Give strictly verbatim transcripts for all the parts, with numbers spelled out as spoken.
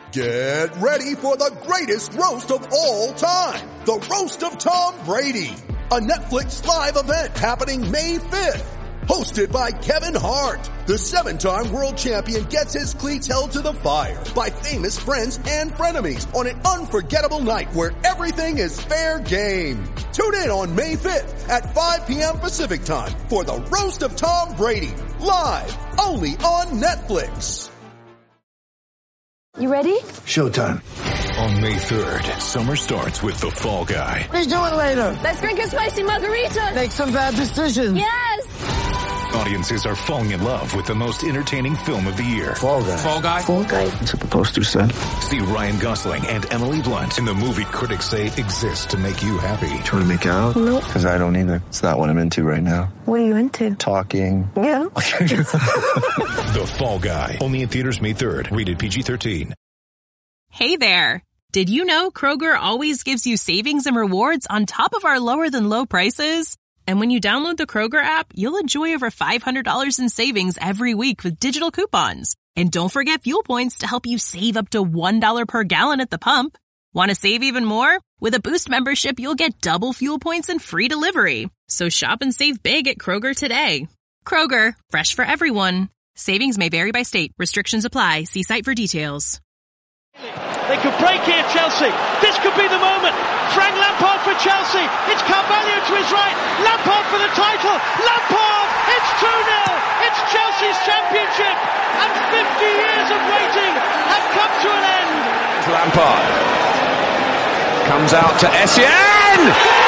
Get ready for the greatest roast of all time. The Roast of Tom Brady. A Netflix live event happening May fifth. Hosted by Kevin Hart. The seven-time world champion gets his cleats held to the fire by famous friends and frenemies on an unforgettable night where everything is fair game. Tune in on May fifth at five p.m. Pacific time for the Roast of Tom Brady. Live only on Netflix. You ready? Showtime. On May third, summer starts with The Fall Guy. What are you doing later? Let's drink a spicy margarita. Make some bad decisions. Yes. Audiences are falling in love with the most entertaining film of the year. Fall Guy. Fall Guy. Fall Guy. That's what the poster said. See Ryan Gosling and Emily Blunt in the movie critics say exists to make you happy. Trying to make it out? Nope. Because I don't either. It's not what I'm into right now. What are you into? Talking. Yeah. The Fall Guy. Only in theaters May third. Rated P G thirteen. Hey there. Did you know Kroger always gives you savings and rewards on top of our lower than low prices? And when you download the Kroger app, you'll enjoy over five hundred dollars in savings every week with digital coupons. And don't forget fuel points to help you save up to one dollar per gallon at the pump. Want to save even more? With a Boost membership, you'll get double fuel points and free delivery. So shop and save big at Kroger today. Kroger, fresh for everyone. Savings may vary by state. Restrictions apply. See site for details. They could break here, Chelsea. This could be the moment. Frank Lampard for Chelsea. It's Carvalho to his right. Lampard for the title. Lampard! It's two nil. It's Chelsea's championship. And fifty years of waiting have come to an end. Lampard comes out to Essien.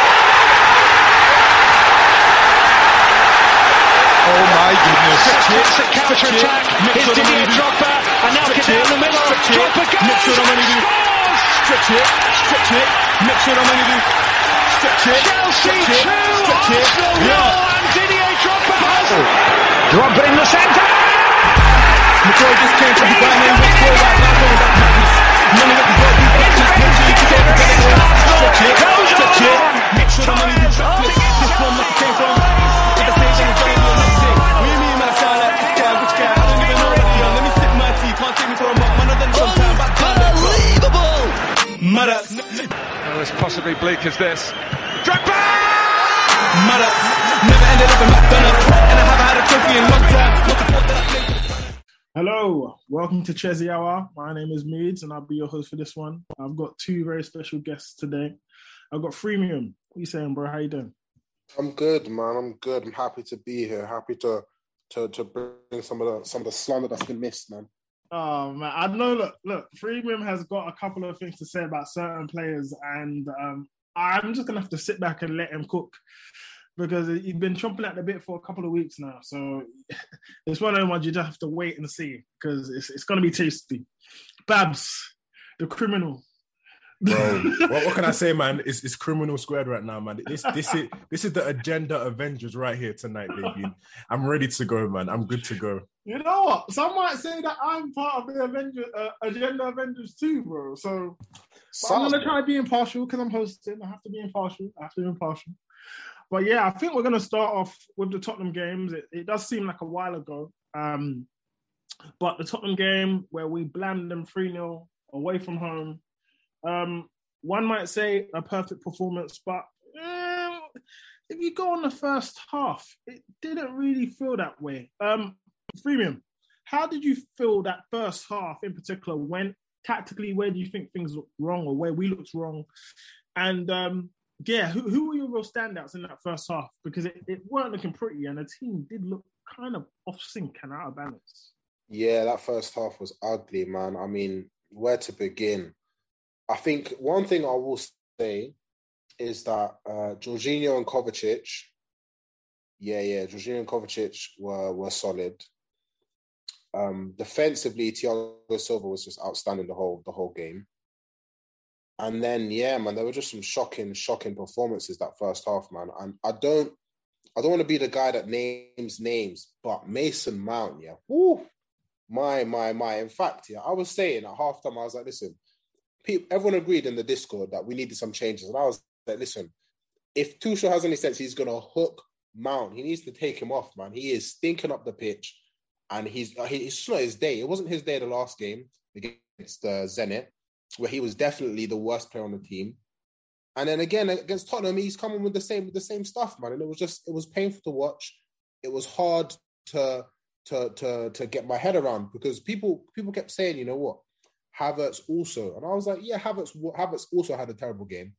Oh my goodness. Classic counter-attack. Here's Didier Drogba. And now get down the middle. Drogba goes. Scores. Stretch it. Stretch it. Make sure I'm going to do. Stretch it. Chelsea two. Arsenal nil. And Didier Drogba has. Drogba in the centre. McCoy just came from the ground and went forward. Now going back madness. None of it will be back. Just make sure you get it. Stretch it. Stretch it. Make sure I'm going to do. Stretch it. This one must have came from. With the same thing as Jamie on that thing. What do you mean, man? I sound like this guy. Which guy? I don't even know what you're. Let me sip my tea. Can't take me for a month. Man, then sometime back time. Unbelievable. Mother. Oh, as possibly bleak as this. Drogba. Mother. Never ended up in McDonald's. And I haven't had a trophy in a long time. Not the point that I played. Hello, welcome to Chesy Hour. My name is Moods and I'll be your host for this one. I've got two very special guests today. I've got Freemium. What are you saying, bro? How you doing? I'm good, man. I'm good. I'm happy to be here. Happy to to to bring some of the some of the slander that's been missed, man. Oh man, I know. Look, look. Freemium has got a couple of things to say about certain players, and um, I'm just gonna have to sit back and let him cook because he's been chomping at the bit for a couple of weeks now. So it's one of them ones you just have to wait and see because it's it's gonna be tasty. Babs, the criminal. Bro, what, what can I say, man? It's, it's criminal squared right now, man. This this is this is the Agenda Avengers right here tonight, baby. I'm ready to go, man. I'm good to go. You know what? Some might say that I'm part of the Avenger, uh, Agenda Avengers too, bro. So I'm gonna try to be impartial because I'm hosting. I have to be impartial. I have to be impartial. But yeah, I think we're gonna start off with the Tottenham games. It, it does seem like a while ago, um, but the Tottenham game where we blammed them three nil away from home. Um, one might say a perfect performance, but um, if you go on the first half, it didn't really feel that way. Um, Freemium, how did you feel that first half in particular? When tactically, where do you think things looked wrong or where we looked wrong? And um, yeah, who, who were your real standouts in that first half? Because it, it weren't looking pretty and the team did look kind of off sync and out of balance. Yeah, that first half was ugly, man. I mean, where to begin? I think one thing I will say is that uh, Jorginho and Kovacic, yeah, yeah, Jorginho and Kovacic were were solid. Um, defensively, Thiago Silva was just outstanding the whole the whole game. And then, yeah, man, there were just some shocking, shocking performances that first half, man. And I don't, I don't want to be the guy that names names, but Mason Mount, yeah, woo, my, my, my. In fact, yeah, I was saying at halftime, I was like, listen. Everyone agreed in the Discord that we needed some changes. And I was like, listen, if Tuchel has any sense, he's going to hook Mount. He needs to take him off, man. He is stinking up the pitch. and he's he's just not his day. It wasn't his day the last game against uh, Zenit, where he was definitely the worst player on the team. And then again against Tottenham, he's coming with the same with the same stuff, man. And it was just it was painful to watch. It was hard to to to to get my head around because people people kept saying, you know what, Havertz also, and I was like, yeah, Havertz Havertz also had a terrible game.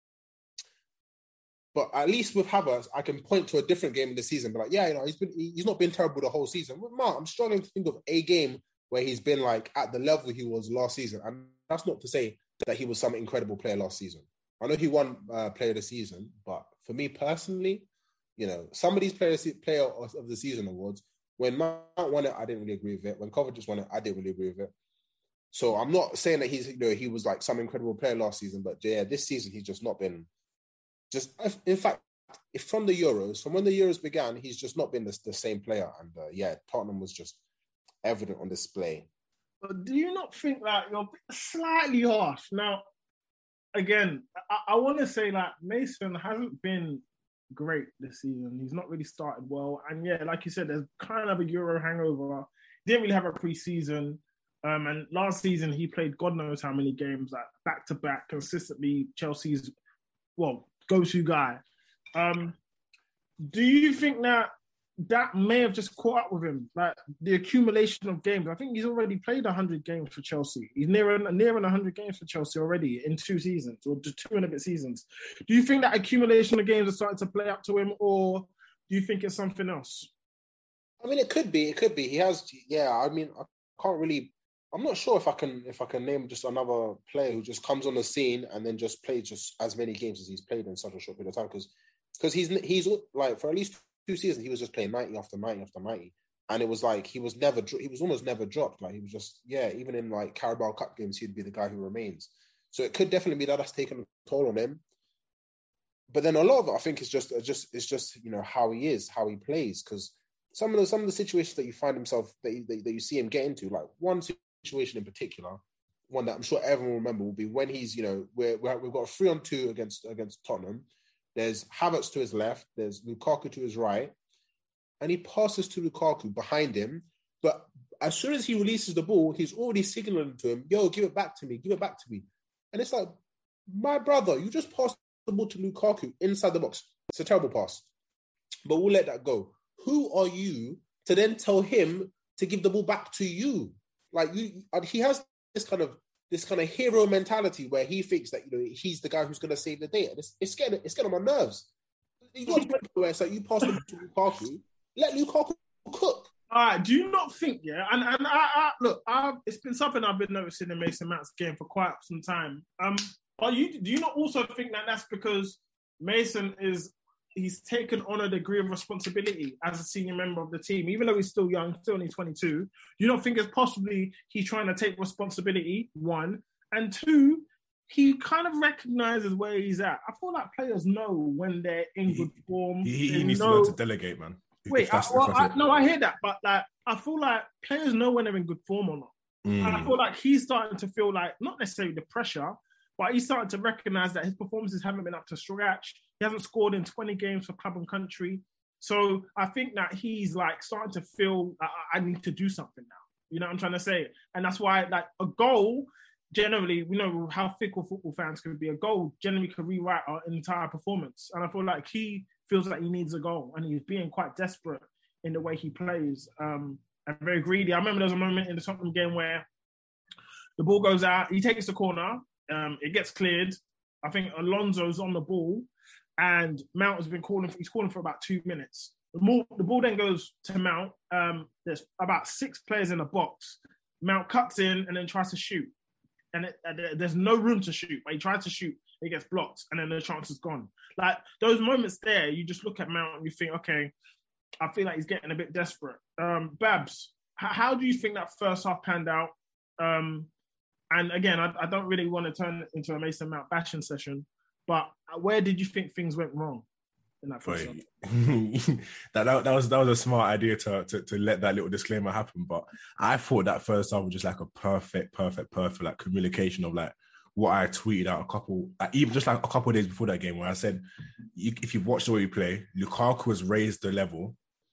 But at least with Havertz, I can point to a different game in the season. But like, yeah, you know, he's been he's not been terrible the whole season. But Mark, I'm struggling to think of a game where he's been like at the level he was last season. And that's not to say that he was some incredible player last season. I know he won uh, Player of the Season, but for me personally, you know, some of these players, Player of the Season awards, when Mount won it, I didn't really agree with it. When Kovacic won it, I didn't really agree with it. So I'm not saying that he's, you know, he was like some incredible player last season, but yeah, this season he's just not been. Just in fact, if from the Euros, from when the Euros began, he's just not been the, the same player. And uh, yeah, Tottenham was just evident on display. But do you not think that you're slightly harsh now? Again, I, I want to say that Mason hasn't been great this season. He's not really started well. And yeah, like you said, there's kind of a Euro hangover. Didn't really have a pre-season. Um, and last season, he played God knows how many games, like back-to-back, consistently Chelsea's, well, go-to guy. Um, do you think that that may have just caught up with him, like the accumulation of games? I think he's already played one hundred games for Chelsea. He's nearing nearing one hundred games for Chelsea already in two seasons, or just two and a bit seasons. Do you think that accumulation of games are starting to play up to him, or do you think it's something else? I mean, it could be. It could be. He has. Yeah. I mean, I can't really. I'm not sure if I can if I can name just another player who just comes on the scene and then just plays just as many games as he's played in such a short period of time. Because because he's he's like for at least two seasons he was just playing ninety after ninety after ninety, and it was like he was never he was almost never dropped. Like he was just yeah even in like Carabao Cup games he'd be the guy who remains. So it could definitely be that that's taken a toll on him. But then a lot of it I think is just just it's just you know how he is, how he plays. Because some of the some of the situations that you find himself that you, that, that you see him get into, like one situation in particular, one that I'm sure everyone will remember, will be when he's, you know, we're, we're, we've got a three on two against against Tottenham. There's Havertz to his left, there's Lukaku to his right, and he passes to Lukaku behind him. But as soon as he releases the ball, he's already signaling to him, yo, give it back to me, give it back to me. And it's like, my brother, you just passed the ball to Lukaku inside the box. It's a terrible pass, but we'll let that go. Who are you to then tell him to give the ball back to you? Like you, he has this kind of this kind of hero mentality where he thinks that you know he's the guy who's going to save the day. And it's, it's getting it's getting on my nerves. You got to where it's like you pass the ball to Lukaku, let Lukaku cook. All right, do you not think, yeah? And and I, I look, I, it's been something I've been noticing in Mason Mount's game for quite some time. Um, are you? Do you not also think that that's because Mason is he's taken on a degree of responsibility as a senior member of the team, even though he's still young, still only twenty-two? You don't think it's possibly he's trying to take responsibility? One and two, he kind of recognizes where he's at. I feel like players know when they're in good form. He, he, he needs know... to learn to delegate, man. Wait, I, well, I, no, I hear that, but like I feel like players know when they're in good form or not. Mm. And I feel like he's starting to feel like not necessarily the pressure, but he's starting to recognize that his performances haven't been up to scratch. He hasn't scored in twenty games for club and country. So I think that he's like starting to feel like, I need to do something now. You know what I'm trying to say? And that's why like a goal, generally, we know how fickle football fans could be. A goal generally could rewrite our entire performance. And I feel like he feels like he needs a goal and he's being quite desperate in the way he plays um, and very greedy. I remember there was a moment in the Tottenham game where the ball goes out, he takes the corner, um, it gets cleared. I think Alonso's on the ball and Mount has been calling, for, he's calling for about two minutes. The ball, the ball then goes to Mount. Um, there's about six players in the box. Mount cuts in and then tries to shoot. And it, uh, there's no room to shoot, but he tries to shoot, it gets blocked, and then the chance is gone. Like, those moments there, you just look at Mount and you think, okay, I feel like he's getting a bit desperate. Um, Babs, h- how do you think that first half panned out? Um, and again, I, I don't really want to turn it into a Mason Mount bashing session, but where did you think things went wrong in that first half? that, that, that, was, that was a smart idea to, to, to let that little disclaimer happen, but I thought that first half was just like a perfect, perfect, perfect like communication of like, what I tweeted out a couple, even just like a couple of days before that game, where I said, you, if you've watched the way we play, Lukaku has raised the level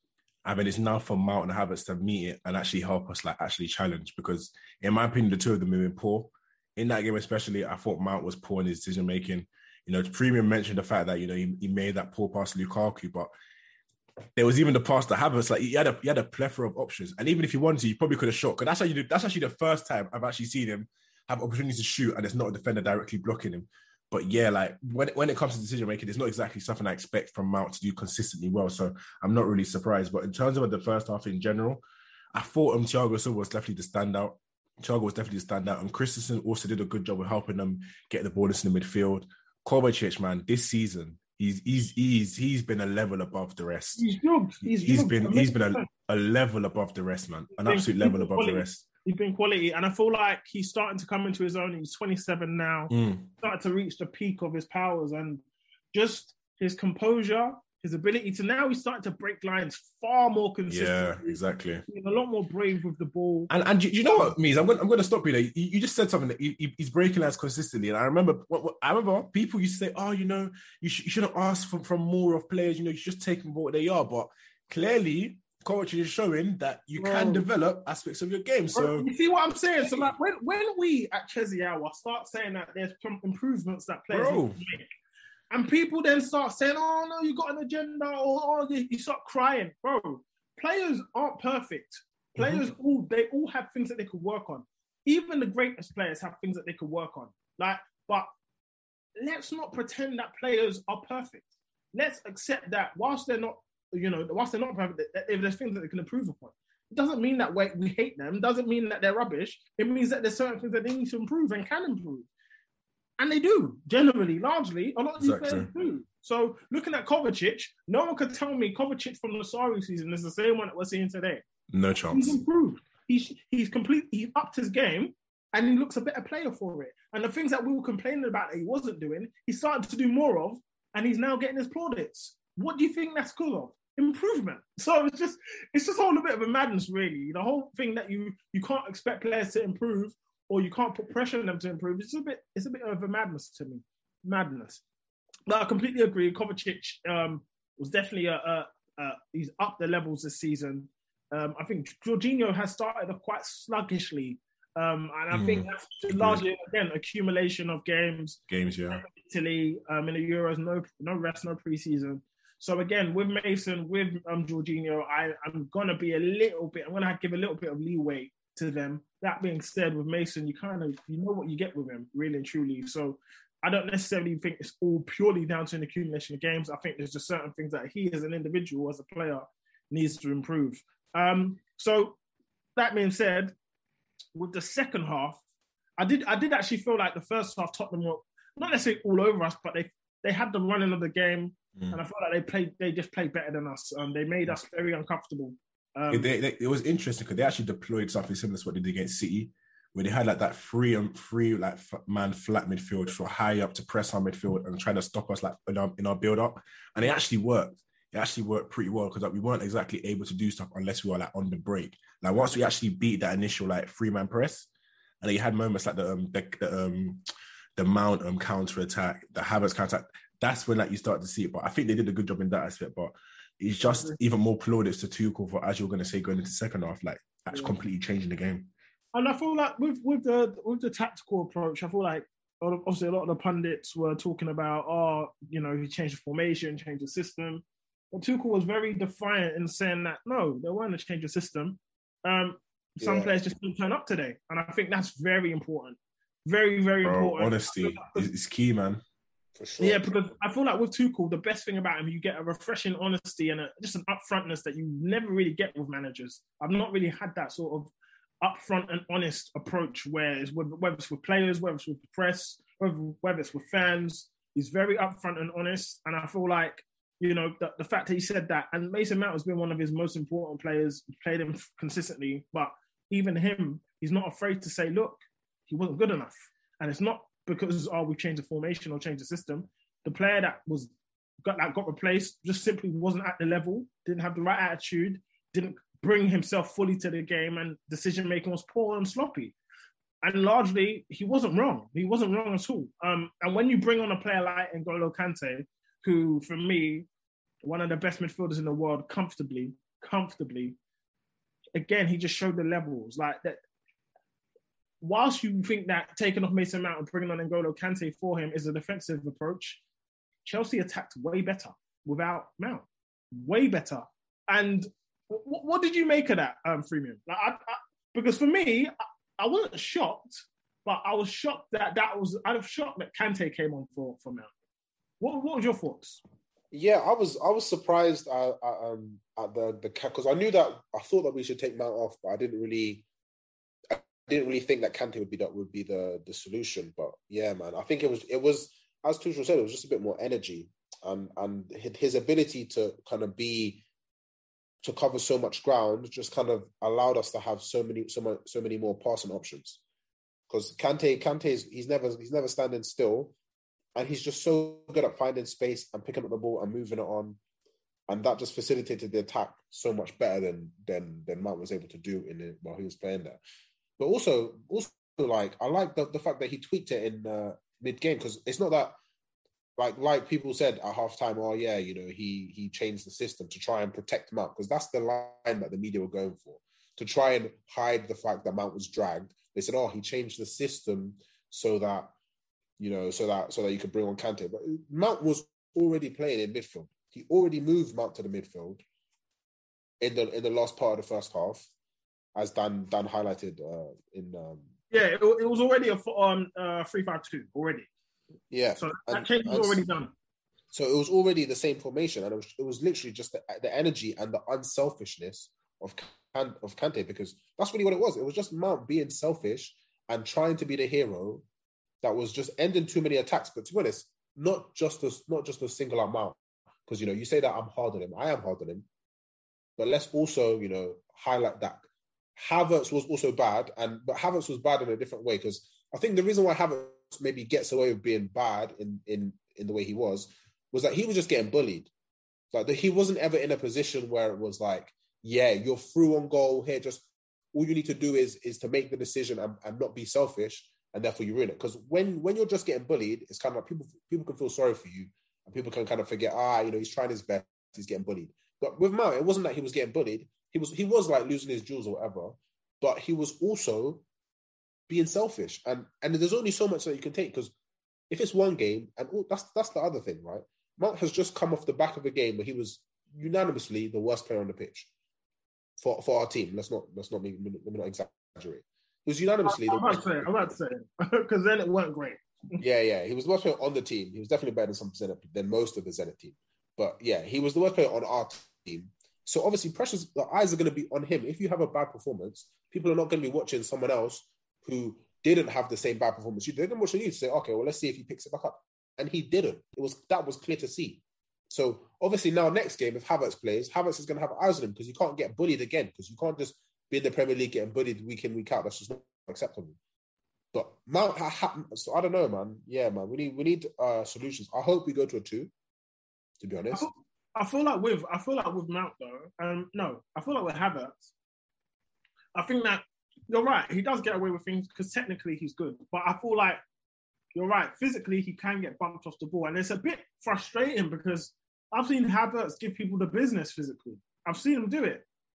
I mean, it's now for Mount and Havertz to meet it and actually help us, like, actually challenge. Because, in my opinion, the two of them have been poor. In that game especially, I thought Mount was poor in his decision-making. You know, Premium mentioned the fact that, you know, he, he made that poor pass to Lukaku, but there was even the pass to Havertz. Like, he had a, he had a plethora of options. And even if he wanted to, he probably could have shot. Because that's, how you do, that's actually the first time I've actually seen him have opportunities to shoot and it's not a defender directly blocking him. But yeah, like when, when it comes to decision making, it's not exactly something I expect from Mount to do consistently well. So I'm not really surprised. But in terms of the first half in general, I thought um, Thiago Silva was definitely the standout. Thiago was definitely the standout. And Christensen also did a good job of helping them get the ball into the midfield. Kovacic, man, this season, he's he's he's he's been a level above the rest. He's good. He's, he's good. been he's been a, a level above the rest, man. An absolute level above quality. the rest. He's been quality, and I feel like he's starting to come into his own. He's twenty-seven now, mm. starting to reach the peak of his powers, and just his composure, his ability to now he's starting to break lines far more consistently. Yeah, exactly. He's a lot more brave with the ball. And and you, you know what, Mies? I'm going I'm going to stop you there. You, you just said something that he, he's breaking lines consistently, and I remember what, what, I remember people used to say, "Oh, you know, you, sh- you shouldn't ask for from more of players. You know, you should just take them for what they are." But clearly, coach is showing that you Bro. can develop aspects of your game. So you see what I'm saying? So like when, when we at Chelsea Hour start saying that there's some improvements that players Bro. need to make, and people then start saying, "Oh no, you got an agenda," or "Oh, you, you start crying," bro. Players aren't perfect. Players mm-hmm. all they all have things that they could work on. Even the greatest players have things that they could work on. Like, but let's not pretend that players are perfect. Let's accept that whilst they're not. You know, whilst they're not perfect, if there's things that they can improve upon, it doesn't mean that we, we hate them. It doesn't mean that they're rubbish. It means that there's certain things that they need to improve and can improve, and they do generally, largely. A lot of these Exactly. players do. So, looking at Kovacic, no one could tell me Kovacic from the Sarri season is the same one that we're seeing today. No chance. He's improved. He's he's complete. He's upped his game, and he looks a better player for it. And the things that we were complaining about that he wasn't doing, he started to do more of, and he's now getting his plaudits. What do you think that's cool of? Improvement. So it's just it's just all a bit of a madness, really. The whole thing that you you can't expect players to improve or you can't put pressure on them to improve. It's a bit it's a bit of a madness to me. Madness. But I completely agree. Kovacic um, was definitely a, a, a he's up the levels this season. Um, I think Jorginho has started off quite sluggishly. Um, and I mm, think that's largely, again, accumulation of games. Games, yeah. Italy, um, in the Euros, no no rest, no preseason. So again, with Mason, with um, Jorginho, I, I'm going to be a little bit, I'm going to give a little bit of leeway to them. That being said, with Mason, you kind of, you know what you get with him, really and truly. So I don't necessarily think it's all purely down to an accumulation of games. I think there's just certain things that he as an individual, as a player, needs to improve. Um, so that being said, with the second half, I did I did actually feel like the first half Tottenham were not necessarily all over us, but they they had the running of the game. Mm. And I felt like they played, they just played better than us. Um, they made us very uncomfortable. Um, they, they, it was interesting because they actually deployed something similar to what they did against City, where they had like that free and free like man flat midfield for high up to press our midfield and try to stop us like in our, in our build up, and it actually worked. It actually worked pretty well because like, we weren't exactly able to do stuff unless we were like on the break. Like once we actually beat that initial like three man press, and you had moments like the um, the, the um the Mount um counter attack, the Havertz counter attack. That's when like you start to see it. But I think they did a good job in that aspect. But it's just even more plaudits to Tuchel for, as you're going to say, going into the second half, like that's yeah. completely changing the game. And I feel like with with the with the tactical approach, I feel like obviously a lot of the pundits were talking about, oh, you know, he changed the formation, changed the system. But Tuchel was very defiant in saying that no, they weren't a change of system. Um, some yeah. players just didn't turn up today, and I think that's very important. Very, very Bro, important. Honesty is key, man. For sure. Yeah, because I feel like with Tuchel, the best thing about him, you get a refreshing honesty and a, just an upfrontness that you never really get with managers. I've not really had that sort of upfront and honest approach where it's with, whether it's with players, whether it's with the press, whether, whether it's with fans. He's very upfront and honest. And I feel like, you know, the, the fact that he said that, and Mason Mount has been one of his most important players, played him consistently, but even him, he's not afraid to say, look, he wasn't good enough. And it's not because, oh, we changed the formation or changed the system. The player that was got that got replaced just simply wasn't at the level, didn't have the right attitude, didn't bring himself fully to the game, and decision-making was poor and sloppy. And largely, he wasn't wrong. He wasn't wrong at all. Um, and when you bring on a player like N'Golo Kante, who, for me, one of the best midfielders in the world, comfortably, comfortably. Again, he just showed the levels. Like that. Whilst you think that taking off Mason Mount and bringing on N'Golo Kante for him is a defensive approach, Chelsea attacked way better without Mount. Way better. And w- what did you make of that, um, Freemium? Like, I, I, because for me, I, I wasn't shocked, but I was shocked that that was. I was shocked that Kante came on for for Mount. What What was your thoughts? Yeah, I was I was surprised at, at, um, at the the because I knew that I thought that we should take Mount off, but I didn't really. Didn't really think that Kante would be that would be the the solution, but yeah, man, I think it was it was as Tuchel said, it was just a bit more energy and and his ability to kind of be to cover so much ground just kind of allowed us to have so many so much so many more passing options. Because Kante Kante is he's never he's never standing still, and he's just so good at finding space and picking up the ball and moving it on, and that just facilitated the attack so much better than than than Mount was able to do in it while he was playing there. But also, also like I like the, the fact that he tweaked it in uh, mid game, because it's not that like like people said at halftime. Oh yeah, you know he he changed the system to try and protect Mount, because that's the line that the media were going for, to try and hide the fact that Mount was dragged. They said, oh, he changed the system so that you know so that so that you could bring on Kante. But Mount was already playing in midfield. He already moved Mount to the midfield in the in the last part of the first half, as Dan Dan highlighted uh, in um, yeah, it, it was already a um, uh, three five two already. Yeah, so that and, change was and, already done. So it was already the same formation, and it was, it was literally just the, the energy and the unselfishness of of Kante, because that's really what it was. It was just Mount being selfish and trying to be the hero that was just ending too many attacks. But to be honest, not just a, not just a single out Mount, because you know you say that I'm hard on him. I am hard on him, but let's also you know highlight that Havertz was also bad, and but Havertz was bad in a different way, because I think the reason why Havertz maybe gets away with being bad in in in the way he was was that he was just getting bullied. Like the, he wasn't ever in a position where it was like, yeah, you're through on goal here. Just all you need to do is is to make the decision and, and not be selfish, and therefore you ruin it. Because when when you're just getting bullied, it's kind of like people people can feel sorry for you, and people can kind of forget, ah, you know, he's trying his best, he's getting bullied. But with Mount, it wasn't that he was getting bullied. He was he was like losing his jewels or whatever, but he was also being selfish. And and there's only so much that you can take, because if it's one game, and all, that's that's the other thing, right? Mount has just come off the back of a game where he was unanimously the worst player on the pitch for, for our team. Let's not let's not make, let me not exaggerate. He was unanimously I'm the about to say, I'm about to say, because then it weren't great. yeah, yeah, he was the worst player on the team. He was definitely better than some Zenit, than most of the Zenit team. But yeah, he was the worst player on our team. So obviously, pressures, the eyes are going to be on him. If you have a bad performance, people are not going to be watching someone else who didn't have the same bad performance. They're going to watch you to say, okay, well, let's see if he picks it back up. And he didn't. It was that was clear to see. So obviously now next game, if Havertz plays, Havertz is going to have eyes on him, because you can't get bullied again, because you can't just be in the Premier League getting bullied week in, week out. That's just not acceptable. But Mount, ha- ha- so I don't know, man. Yeah, man, we need we need uh, solutions. I hope we go to a two, to be honest. I feel like with I feel like with Mount though, um, no, I feel like with Havertz, I think that you're right. He does get away with things because technically he's good, but I feel like you're right. Physically, he can get bumped off the ball, and it's a bit frustrating because I've seen Havertz give people the business physically. I've seen him do it.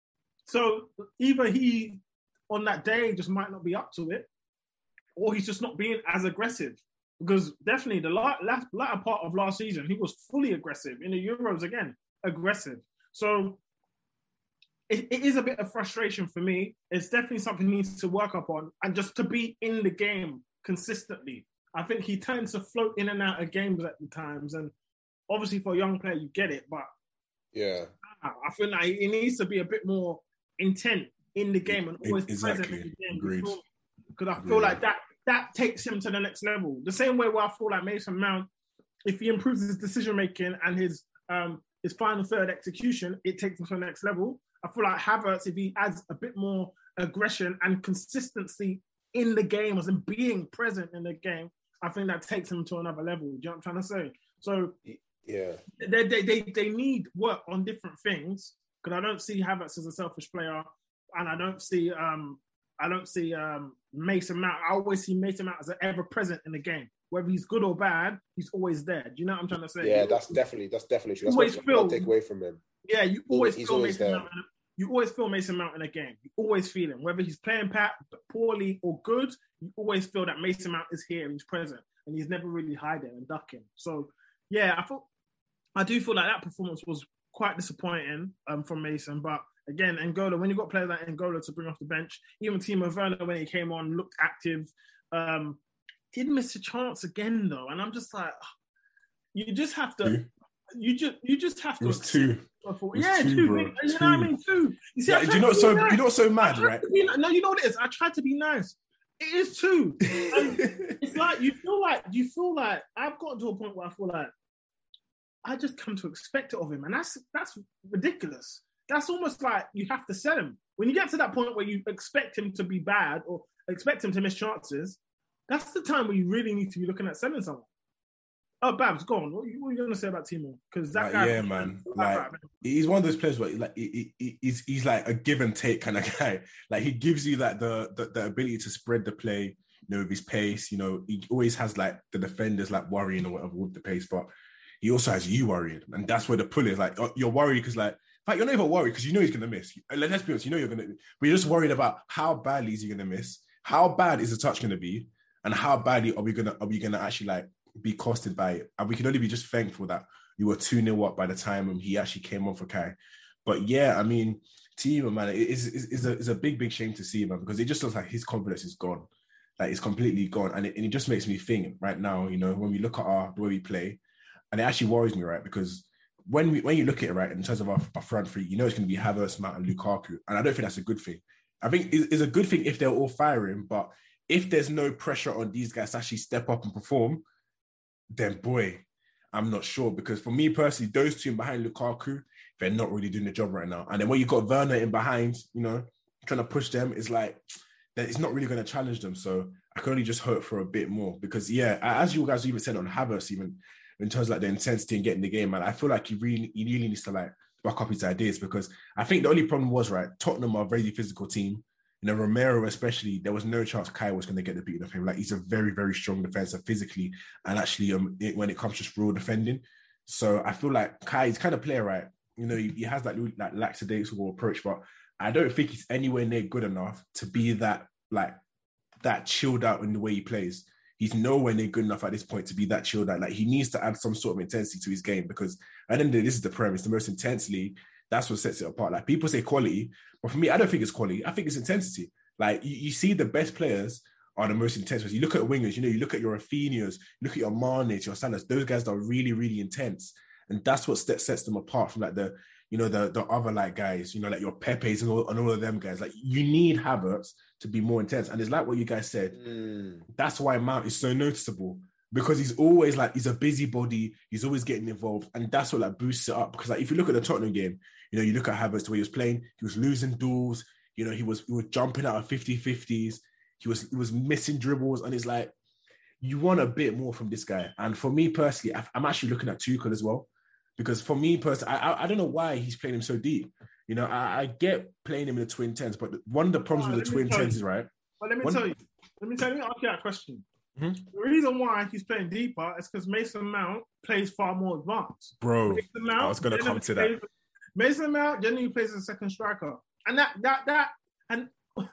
So either he on that day just might not be up to it, or he's just not being as aggressive. Because definitely the last, latter part of last season, he was fully aggressive. In the Euros, again, aggressive. So it, it is a bit of frustration for me. It's definitely something he needs to work upon. And just to be in the game consistently. I think he tends to float in and out of games at the times. And obviously for a young player, you get it. But yeah, I feel like he needs to be a bit more intent in the game and always exactly. present in the game. Agreed. Because I Agreed. feel like that that takes him to the next level. The same way where I feel like Mason Mount, if he improves his decision-making and his um, his final third execution, it takes him to the next level. I feel like Havertz, if he adds a bit more aggression and consistency in the game, as in being present in the game, I think that takes him to another level. Do you know what I'm trying to say? So yeah, they they they, they need work on different things, because I don't see Havertz as a selfish player, and I don't see um I don't see um Mason Mount. I always see Mason Mount as an ever present in the game. Whether he's good or bad, he's always there. Do you know what I'm trying to say? Yeah, that's definitely that's definitely true. That's always what feel, I take away from him. Yeah, you He's always he's feel always Mason there. Mount you always feel Mason Mount in a game. You always feel him. Whether he's playing pat, poorly or good, you always feel that Mason Mount is here and he's present. And he's never really hiding and ducking. So, yeah, I thought, I do feel like that performance was quite disappointing um, from Mason. But again, N'Golo, when you've got players like N'Golo to bring off the bench, even Timo Werner, when he came on, looked active. Um, did miss a chance again, though. And I'm just like, you just have to... Two. You just, you just have to. It was two. It was yeah, two, two. Bro. You know two. what I mean? Two. You see, yeah, do you know what's so? Nice. You know what's so mad, right? Be, no, you know what it is. I tried to be nice. It is two. It's like you feel like you feel like I've gotten to a point where I feel like I just come to expect it of him, and that's that's ridiculous. That's almost like you have to sell him. When you get to that point where you expect him to be bad or expect him to miss chances, that's the time where you really need to be looking at selling someone. Oh, Babs, go on. What are you, you going to say about Timo? Because that like, guy, yeah, man. Like right, he's one of those players where like he, he, he's he's like a give and take kind of guy. Like he gives you like the, the the ability to spread the play, you know, with his pace. You know, he always has like the defenders like worrying or whatever with the pace, but he also has you worried, and that's where the pull is. Like you're worried because like, like you're not even worried because you know he's going to miss. Let's be honest, you know you're going to, but you're just worried about how badly is he going to miss, how bad is the touch going to be, and how badly are we gonna are we gonna actually like be costed by it. And we can only be just thankful that you were two nil up by the time um, he actually came on for Kai. But yeah, I mean, Timo, man, it is, is, is, a, is a big, big shame to see, man, because it just looks like his confidence is gone. Like it's completely gone. And it, and it just makes me think right now, you know, when we look at our the way we play, and it actually worries me, right? Because when we when you look at it, right, in terms of our, our front three, you know it's going to be Havertz, Mount, and Lukaku. And I don't think that's a good thing. I think it's, it's a good thing if they're all firing, but if there's no pressure on these guys to actually step up and perform, then boy, I'm not sure. Because for me personally, those two in behind Lukaku, they're not really doing the job right now. And then when you got Werner in behind, you know, trying to push them, it's like, that it's not really going to challenge them. So I can only just hope for a bit more. Because yeah, as you guys even said on Havertz, even in terms of like the intensity and getting the game, man, I feel like he really, he really needs to like back up his ideas. Because I think the only problem was, right, Tottenham are a very physical team. You know, Romero especially, there was no chance Kai was going to get the beating of him. Like, he's a very, very strong defender physically and actually um, it, when it comes to just raw defending. So I feel like Kai is kind of player, right? You know, he, he has that like lackadaisical approach, but I don't think he's anywhere near good enough to be that, like, that chilled out in the way he plays. He's nowhere near good enough at this point to be that chilled out. Like, he needs to add some sort of intensity to his game because at the end of the day, this is the Prem. It's the most intense league. That's what sets it apart. Like, people say quality, but for me, I don't think it's quality. I think it's intensity. Like, you, you see the best players are the most intense ones. You look at wingers, you know, you look at your Rafinhas, you look at your Manes, your Salas, those guys that are really, really intense. And that's what sets them apart from like the, you know, the the other like guys, you know, like your Pepes and all, and all of them guys. Like, you need Havertz to be more intense. And it's like what you guys said. Mm. That's why Mount is so noticeable. Because he's always like, he's a busybody. He's always getting involved. And that's what like boosts it up. Because like, if you look at the Tottenham game, you know, you look at Havertz, the way he was playing, he was losing duels. You know, he was, he was jumping out of fifty-fifties. He was, he was missing dribbles. And it's like, you want a bit more from this guy. And for me personally, I'm actually looking at Tuchel as well. Because for me personally, I, I, I don't know why he's playing him so deep. You know, I, I get playing him in the twin tens, but one of the problems oh, with the twin tens you. is, right? But let me one, tell you, let me tell you, let me ask you that question. Mm-hmm. The reason why he's playing deeper is because Mason Mount plays far more advanced. Bro, Mount, I was going to come to plays, that. Mason Mount generally plays as a second striker. And that, that, that, and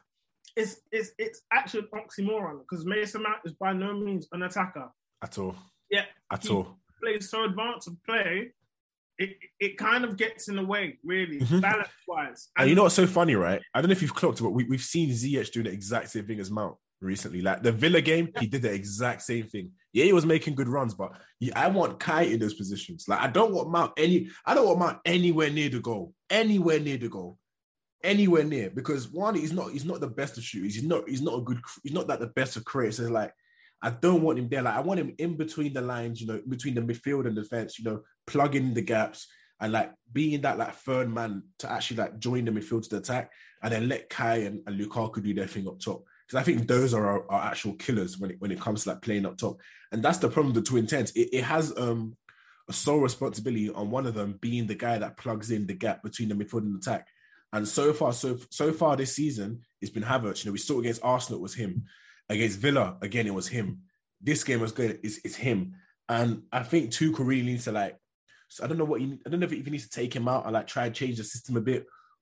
it's, it's, it's actually an oxymoron because Mason Mount is by no means an attacker. At all. Yeah. At he all. plays so advanced of play, it, it kind of gets in the way, really, mm-hmm. balance-wise. And, and you know what's so funny, right? I don't know if you've clocked it, but we, we've seen Ziyech do the exact same thing as Mount recently. Like the Villa game, he did the exact same thing. Yeah, he was making good runs, but he, I want Kai in those positions. Like, I don't want Mount any, I don't want Mount anywhere near the goal. Anywhere near the goal. Anywhere near. Because one, he's not, he's not the best of shooters. He's not, he's not a good, he's not that the best of creators. So like, I don't want him there. Like, I want him in between the lines, you know, between the midfield and defense, you know, plugging the gaps and like being that like third man to actually like join the midfield to the attack and then let Kai and, and Lukaku do their thing up top. Because I think those are our, our actual killers when it when it comes to like playing up top. And that's the problem with the twin tens. It, it has um, a sole responsibility on one of them being the guy that plugs in the gap between the midfield and the attack. And so far, so so far this season, it's been Havertz. You know, we saw against Arsenal, it was him. Against Villa, again, it was him. This game was good. It's, it's him. And I think Tuchel really needs to like, so I don't know what he, I don't know if he needs to take him out and like try and change the system a bit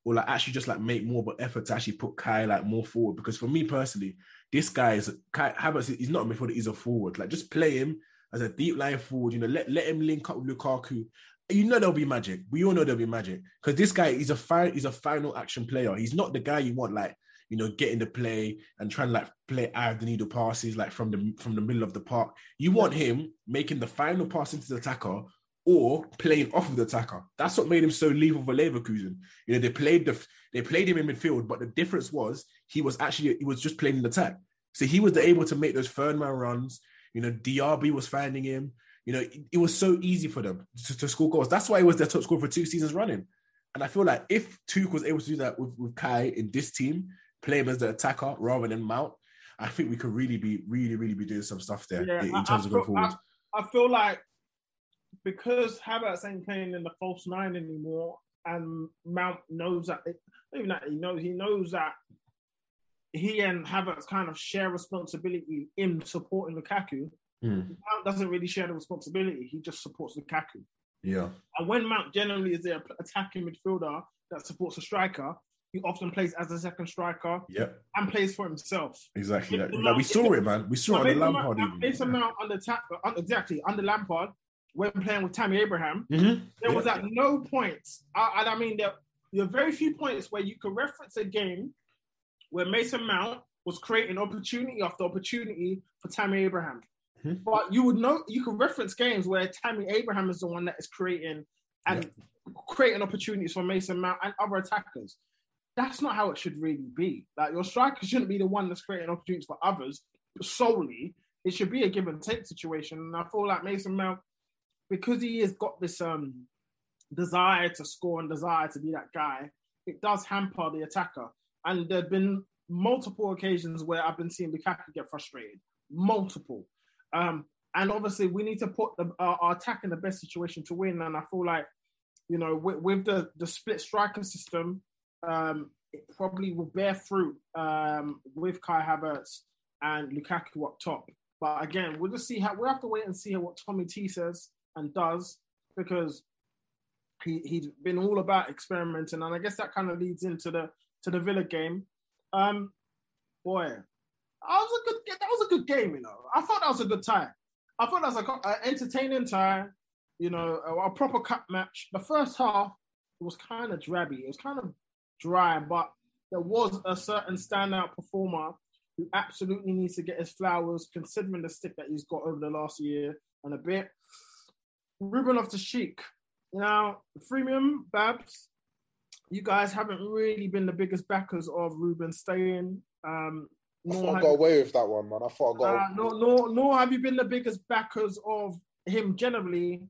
or like actually just like make more of an effort to actually put Kai like more forward. Because for me personally, this guy is Kai Havertz. He's not a midfielder; he's a forward. Like just play him as a deep line forward. You know, let let him link up with Lukaku. You know there'll be magic. We all know there'll be magic because this guy is a fi- he's a final action player. He's not the guy you want like you know getting the play and trying to like play out of the needle passes like from the from the middle of the park. You want him making the final pass into the attacker or playing off of the attacker. That's what made him so lethal for Leverkusen. You know, they played the they played him in midfield, but the difference was he was actually he was just playing in attack. So he was able to make those third man runs. You know, D R B was finding him. You know, it, it was so easy for them to, to score goals. That's why he was their top scorer for two seasons running. And I feel like if Tuchel was able to do that with, with Kai in this team, play him as the attacker rather than Mount, I think we could really be, really, really be doing some stuff there yeah, in, in terms I, I of going feel, forward. I, I feel like because Havertz ain't playing in the false nine anymore, and Mount knows that, not even that he knows, he knows that he and Havertz kind of share responsibility in supporting Lukaku. Mm. Mount doesn't really share the responsibility. He just supports Lukaku. Yeah. And when Mount generally is their attacking midfielder that supports a striker, he often plays as a second striker. Yep. And plays for himself. Exactly. Like, like we saw it, man. We saw it under Lampard. Mason Mount under ta- exactly under Lampard when playing with Tammy Abraham. Mm-hmm. There yeah. was at no point, uh, and I mean there, there are very few points where you could reference a game where Mason Mount was creating opportunity after opportunity for Tammy Abraham. Mm-hmm. But you would know, you can reference games where Tammy Abraham is the one that is creating and yeah. creating opportunities for Mason Mount and other attackers. That's not how it should really be. Like your striker shouldn't be the one that's creating opportunities for others solely. It should be a give and take situation. And I feel like Mason Mount, because he has got this um, desire to score and desire to be that guy, it does hamper the attacker. And there have been multiple occasions where I've been seeing Lukaku get frustrated. Multiple. Um, and obviously, we need to put the, uh, our attack in the best situation to win. And I feel like, you know, with, with the, the split striker system, um, it probably will bear fruit um, with Kai Havertz and Lukaku up top. But again, we'll just see how we'll have to wait and see what Tommy T says and does, because he he's been all about experimenting, and I guess that kind of leads into the to the Villa game. Um, boy. That was a good. That was a good game, you know. I thought that was a good tie. I thought that was an entertaining tie, you know, a, a proper cup match. The first half it was kind of drabby. It was kind of dry, but there was a certain standout performer who absolutely needs to get his flowers, considering the stick that he's got over the last year and a bit. Ruben Loftus-Cheek. Now, Freemium, Babs, you guys haven't really been the biggest backers of Ruben staying. Um, I thought I got away with that one, man. I thought I got uh, nor, nor, nor have you been the biggest backers of him generally.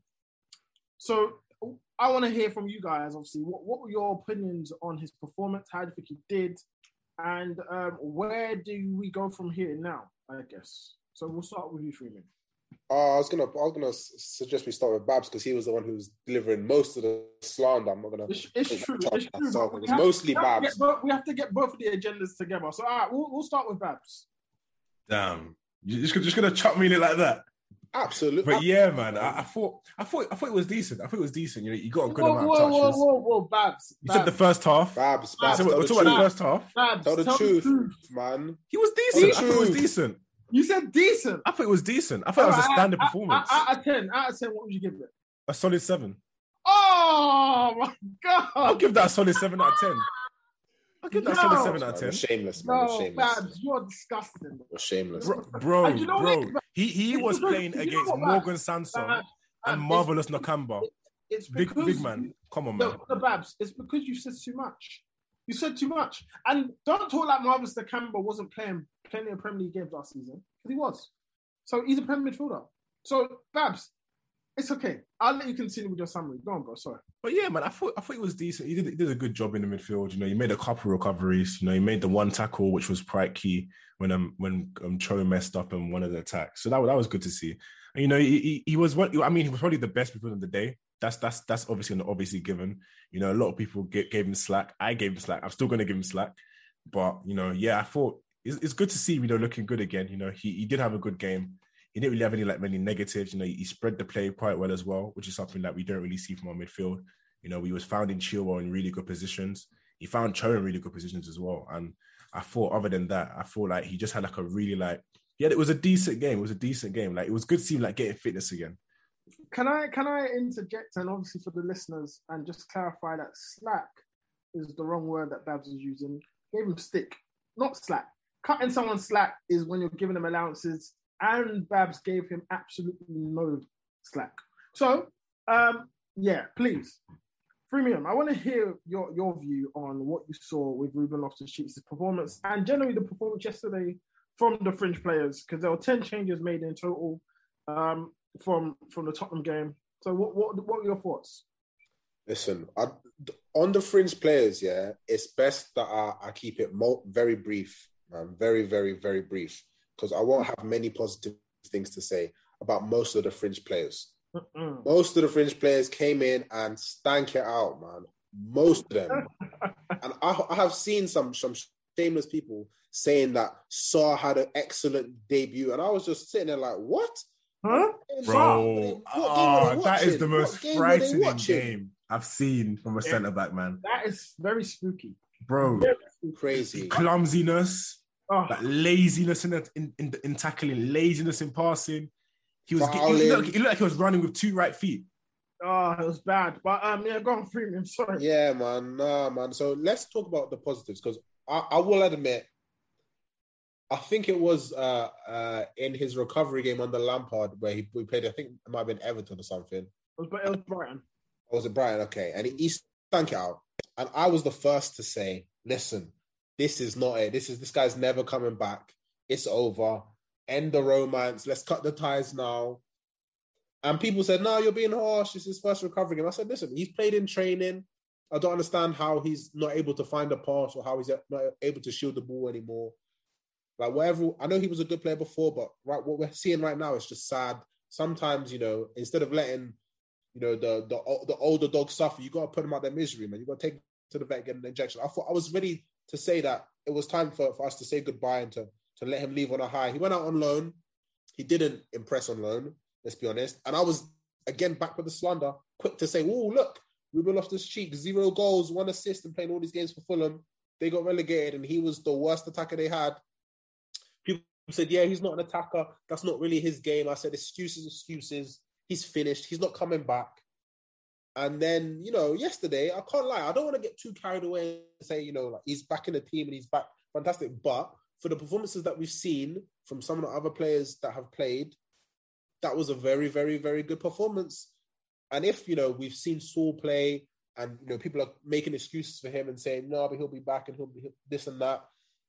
So I want to hear from you guys, obviously. What, what were your opinions on his performance? How do you think he did? And um, where do we go from here now, I guess? So we'll start with you, Freeman. Uh, I was gonna, I was gonna suggest we start with Babs because he was the one who was delivering most of the slander. I'm not gonna. It's, it's true. It's true. Myself. It was mostly to, Babs. Both, we have to get both of the agendas together. So, all right, we'll, we'll start with Babs. Damn, you're just, just gonna chuck me in it like that? Absolutely. But yeah, man, I, I thought, I thought, I thought it was decent. I thought it was decent. You know, you got a good whoa, amount whoa, of touches. Whoa, whoa, whoa, Babs. You said the first half. Babs, Babs. So we're talking about the first half. Babs, tell the tell truth, the truth, man. He was decent. I thought it was decent. You said decent. I thought it was decent. I thought right, it was a standard I, performance. I, I, out of ten, out of ten, what would you give it? A solid seven. Oh my god! I'll give that a solid seven out of ten. I'll give that no. a solid seven out of ten. You're shameless, man. No, You're shameless. Babs, you're disgusting. You're shameless, bro. Bro, you know bro. what? He he was playing you against Morgan Sanson uh, and Marvelous Nakamba. It's big big man. Come on, man. No, no, Babs. It's because you said too much. You said too much, and don't talk like Marvelous Nakamba wasn't playing plenty of Premier League games last season, because he was. So he's a Premier midfielder. So Babs, it's okay. I'll let you continue with your summary. Go on, bro. Sorry. But yeah, man, I thought I thought it was decent. He did he did a good job in the midfield. You know, he made a couple of recoveries. You know, he made the one tackle which was quite key when um when um Cho messed up in one of the attacks. So that that was good to see. And, you know, he, he he was what I mean. He was probably the best midfielder of the day. That's that's that's obviously an obviously given. You know, a lot of people get, gave him slack. I gave him slack. I'm still going to give him slack. But you know, yeah, I thought it's, it's good to see him, you know, looking good again. You know, he he did have a good game. He didn't really have any like many negatives. You know, he spread the play quite well as well, which is something that we don't really see from our midfield. You know, we was found in Chilwell in really good positions. he found Cho in really good positions as well. And I thought, other than that, I feel like he just had like a really like, yeah, it was a decent game. It was a decent game. Like, it was good to see him like getting fitness again. Can I can I interject, and obviously for the listeners, and just clarify that slack is the wrong word that Babs is using. Gave him stick, not slack. Cutting someone slack is when you're giving them allowances, and Babs gave him absolutely no slack. So, um, yeah, please, Freemium, I want to hear your, your view on what you saw with Ruben Loftus-Cheek's performance and generally the performance yesterday from the fringe players, because there were ten changes made in total um, from from the Tottenham game. So, what what what were your thoughts? Listen, I, on the fringe players, yeah, it's best that I, I keep it mo- very brief, man, very, very, very brief, because I won't have many positive things to say about most of the fringe players. Mm-mm. Most of the fringe players came in and stank it out, man. Most of them. And I, I have seen some, some shameless people saying that Sarr had an excellent debut, and I was just sitting there like, what? Huh? Bro, oh, that is the most frightening game I've seen from a yeah. centre-back, man. That is very spooky. Bro. Very spooky. Crazy. Clumsiness, oh. like laziness in, the, in, in, in tackling, laziness in passing. He was he, he, looked, he looked like he was running with two right feet. Oh, it was bad. But um, yeah, go on, Freemium, sorry. Yeah, man. Nah, man. So let's talk about the positives, because I, I will admit, I think it was uh, uh, in his recovery game under Lampard where he we played, I think it might have been Everton or something. It was, it was Brighton. Or was it Brighton? Okay. And he, he stank it out. And I was the first to say, listen, this is not it. This is this guy's never coming back. It's over. End the romance. Let's cut the ties now. And people said, no, you're being harsh. It's his first recovery game. I said, listen, he's played in training. I don't understand how he's not able to find a pass or how he's not able to shield the ball anymore. Like, whatever, I know he was a good player before, but right, what we're seeing right now is just sad. Sometimes, you know, instead of letting, you know, the the, the older dogs suffer, you got to put them out their misery, man. You got to take them to the vet and get an injection. I thought I was ready to say that it was time for, for us to say goodbye and to, to let him leave on a high. He went out on loan. He didn't impress on loan, let's be honest. And I was, again, back with the slander, quick to say, oh, look, Ruben Loftus-Cheek, zero goals, one assist and playing all these games for Fulham. They got relegated and he was the worst attacker they had. People said, yeah, he's not an attacker. That's not really his game. I said, excuses, excuses. He's finished. He's not coming back. And then, you know, yesterday, I can't lie. I don't want to get too carried away and say, you know, like he's back in the team and he's back. Fantastic. But for the performances that we've seen from some of the other players that have played, that was a very, very, very good performance. And if, you know, we've seen Saul play and, you know, people are making excuses for him and saying, no, but he'll be back and he'll be this and that.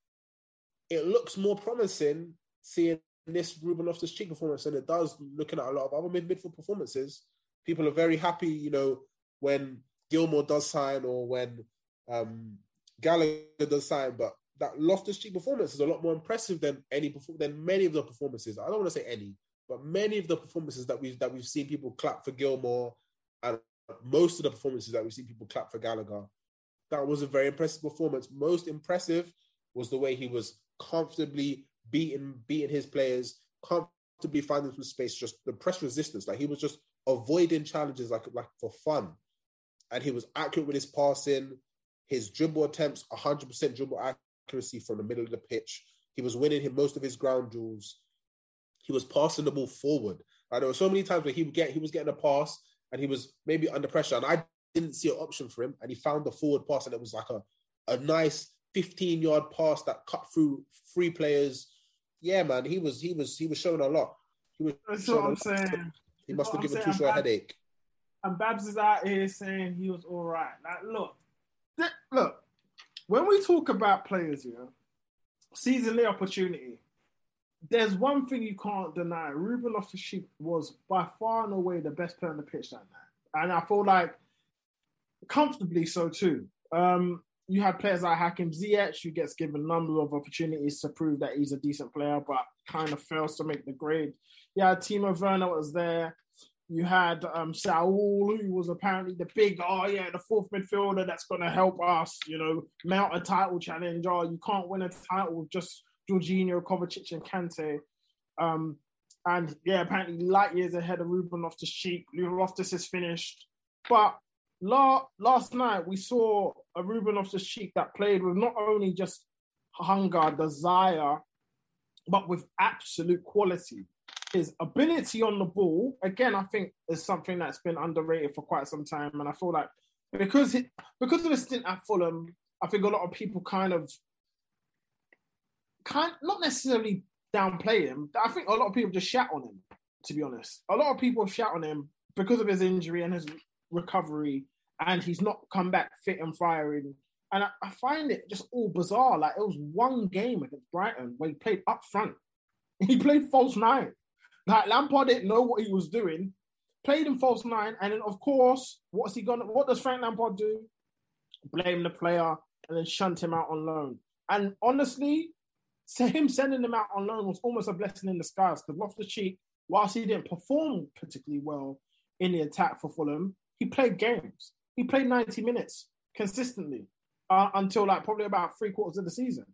It looks more promising seeing this Ruben Loftus-Cheek performance than it does looking at a lot of other mid-midfield performances. People are very happy, you know, when Gilmour does sign or when um, Gallagher does sign, but that Loftus-Cheek performance is a lot more impressive than any than many of the performances. I don't want to say any, but many of the performances that we've that we've seen people clap for Gilmour, and most of the performances that we've seen people clap for Gallagher. That was a very impressive performance. Most impressive was the way he was comfortably beating beating his players, comfortably finding some space, just the press resistance. Like he was just avoiding challenges like, like for fun. And he was accurate with his passing, his dribble attempts, one hundred percent dribble accuracy from the middle of the pitch. He was winning him most of his ground duels. He was passing the ball forward. Like, there were so many times where he would get he was getting a pass and he was maybe under pressure and I didn't see an option for him and he found the forward pass and it was like a, a nice fifteen-yard pass that cut through three players. Yeah, man, he was he was he was showing a lot. He was That's what I'm saying. He must have given Tuchel a headache. And Babs is out here saying he was all right. Like, look, th- look. When we talk about players, you know, seizing the opportunity, there's one thing you can't deny. Ruben Loftus-Cheek was by far and away the best player on the pitch that night, and I feel like comfortably so too. Um, You had players like Hakim Ziyech, who gets given a number of opportunities to prove that he's a decent player, but kind of fails to make the grade. You had Timo Werner was there. You had um, Saul, who was apparently the big, oh yeah, the fourth midfielder that's going to help us, you know, mount a title challenge. Oh, you can't win a title with just Jorginho, Kovacic, and Kante. Um, and yeah, apparently light years ahead of Ruben Loftus-Cheek. Ruben Loftus is finished. But la- last night we saw a Ruben Loftus-Cheek that played with not only just hunger, desire, but with absolute quality. His ability on the ball, again, I think is something that's been underrated for quite some time. And I feel like because he, because of his stint at Fulham, I think a lot of people kind of, kind not necessarily downplay him. I think a lot of people just shout on him, to be honest. A lot of people shout on him because of his injury and his recovery, and he's not come back fit and firing. And I, I find it just all bizarre. Like, it was one game against Brighton where he played up front. He played false nine. Like, Lampard didn't know what he was doing, played in false nine, and then, of course, what's he gonna? What does Frank Lampard do? Blame the player and then shunt him out on loan. And honestly, so him sending him out on loan was almost a blessing in disguise, because Loftus-Cheek, whilst he didn't perform particularly well in the attack for Fulham, he played games. He played ninety minutes consistently uh, until like probably about three quarters of the season.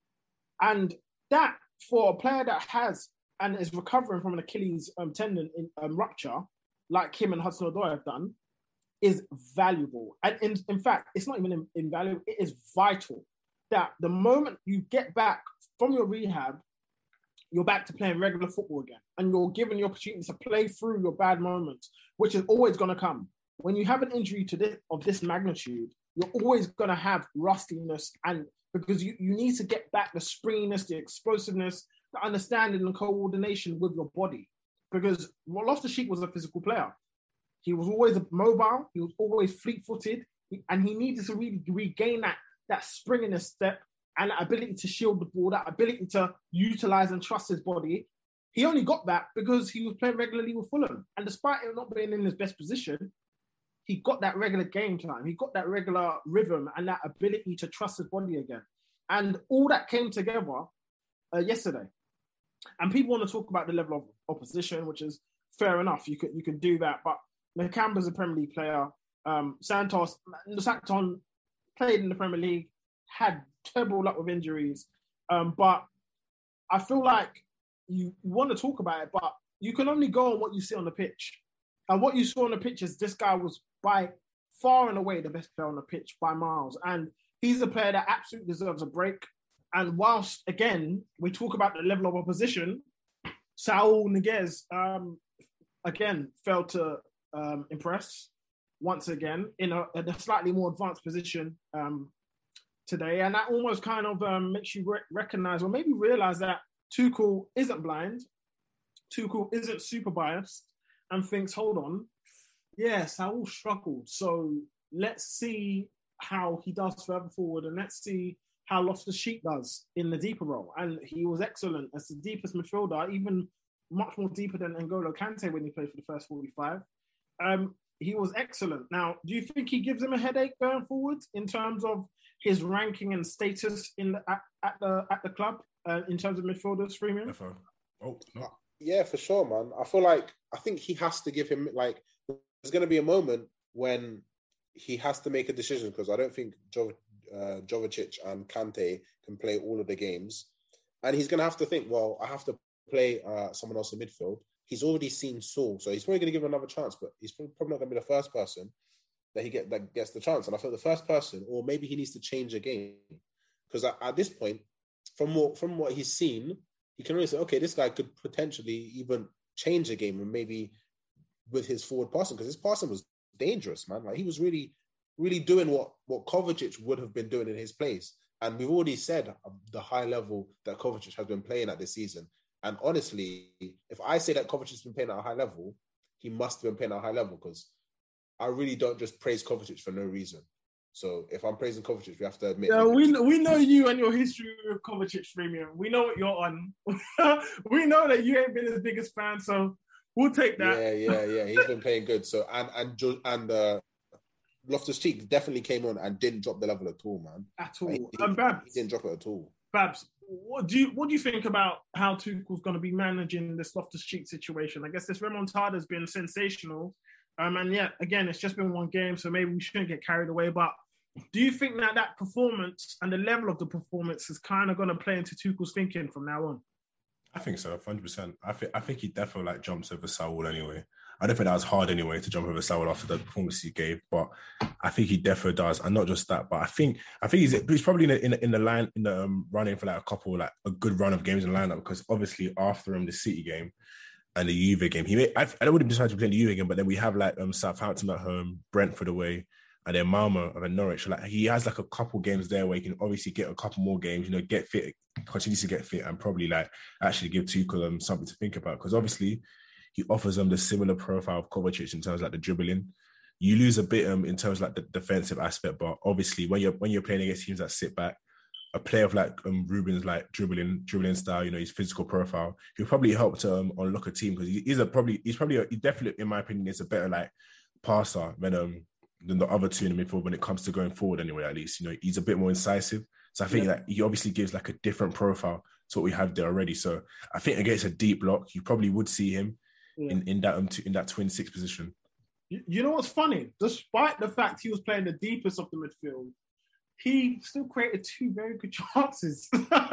And that, for a player that has and is recovering from an Achilles um, tendon in, um, rupture, like him and Hudson-Odoi have done, is valuable. And in, in fact, it's not even in, invaluable, it is vital that the moment you get back from your rehab, you're back to playing regular football again. And you're given the opportunity to play through your bad moments, which is always going to come. When you have an injury to this, of this magnitude, you're always going to have rustiness, and because you, you need to get back the springiness, the explosiveness, the understanding and coordination with your body. Because Loftus-Cheek was a physical player. He was always mobile, he was always fleet-footed, and he needed to really regain that, that spring in his step and that ability to shield the ball, that ability to utilize and trust his body. He only got that because he was playing regularly with Fulham. And despite him not being in his best position, he got that regular game time. He got that regular rhythm and that ability to trust his body again. And all that came together uh, yesterday. And people want to talk about the level of opposition, which is fair enough. You could you could do that. But Nakamba's a Premier League player. Um, Santos, Santon played in the Premier League, had terrible luck with injuries. Um, but I feel like you want to talk about it, but you can only go on what you see on the pitch. And what you saw on the pitch is this guy was by far and away the best player on the pitch by miles. And he's a player that absolutely deserves a break. And whilst, again, we talk about the level of opposition, Saul Niguez, um, again, failed to um, impress once again in a, in a slightly more advanced position um, today. And that almost kind of um, makes you re- recognize or maybe realize that Tuchel isn't blind. Tuchel isn't super biased and thinks, hold on, yes, Saul struggled. So let's see how he does further forward, and let's see how Loftus-Cheek does in the deeper role. And he was excellent as the deepest midfielder, even much more deeper than N'Golo Kante when he played for the first forty-five. Um, he was excellent. Now, do you think he gives him a headache going forward in terms of his ranking and status in the, at, at the at the club uh, in terms of midfielders, Freeman? Oh, no. Yeah, for sure, man. I feel like, I think he has to give him, like, there's going to be a moment when he has to make a decision, because I don't think jo- uh, Jovicic and Kante can play all of the games. And he's going to have to think, well, I have to play uh, someone else in midfield. He's already seen Saul, so he's probably going to give him another chance, but he's probably not going to be the first person that he get that gets the chance. And I feel the first person, or maybe he needs to change a game. Because at, at this point, from what, from what he's seen, he can really say, okay, this guy could potentially even change a game, and maybe with his forward passing, because his passing was dangerous, man. Like, he was really, really doing what, what Kovacic would have been doing in his place. And we've already said the high level that Kovacic has been playing at this season. And honestly, if I say that Kovacic has been playing at a high level, he must have been playing at a high level, because I really don't just praise Kovacic for no reason. So if I'm praising Kovacic, we have to admit... Yeah, we, we know you and your history with Kovacic, Freemium. We know what you're on. We know that you ain't been his biggest fan, so we'll take that. Yeah, yeah, yeah. He's been playing good. So And and and uh, Loftus-Cheek definitely came on and didn't drop the level at all, man. At all. Like, he, and Babs, he didn't drop it at all. Babs, what do you what do you think about how Tuchel's going to be managing this Loftus-Cheek situation? I guess this remontada has been sensational. Um, and yeah, again, it's just been one game, so maybe we shouldn't get carried away. But do you think that that performance and the level of the performance is kind of going to play into Tuchel's thinking from now on? I think so, one hundred percent. I think I think he definitely like jumps over Saul anyway. I don't think that was hard anyway to jump over Saul after the performance he gave, but I think he definitely does. And not just that, but I think I think he's he's probably in the, in the, in the line in the um, running for like a couple like a good run of games in the lineup, because obviously after him the City game and the Juve game, he may, I, I wouldn't decide to play the Juve game, but then we have like um, Southampton at home, Brentford away, and then Malmo and then Norwich. So like he has like a couple games there where he can obviously get a couple more games, you know, get fit, continues to get fit, and probably like actually give Tuchel um, something to think about, because obviously he offers them the similar profile of Kovacic in terms of like the dribbling. You lose a bit um, in terms of like the defensive aspect, but obviously when you're when you're playing against teams that sit back, a player of like um, Ruben's like dribbling dribbling style, you know, his physical profile, he'll probably help to um, unlock a team, because he, he's a probably he's probably a, he definitely, in my opinion, is a better like passer than um than the other two in the midfield when it comes to going forward. Anyway, at least, you know, he's a bit more incisive. So I think yeah. that he obviously gives like a different profile to what we have there already. So I think against a deep block, you probably would see him yeah. in in that um, in that twin six position. You, you know what's funny? Despite the fact he was playing the deepest of the midfield, he still created two very good chances.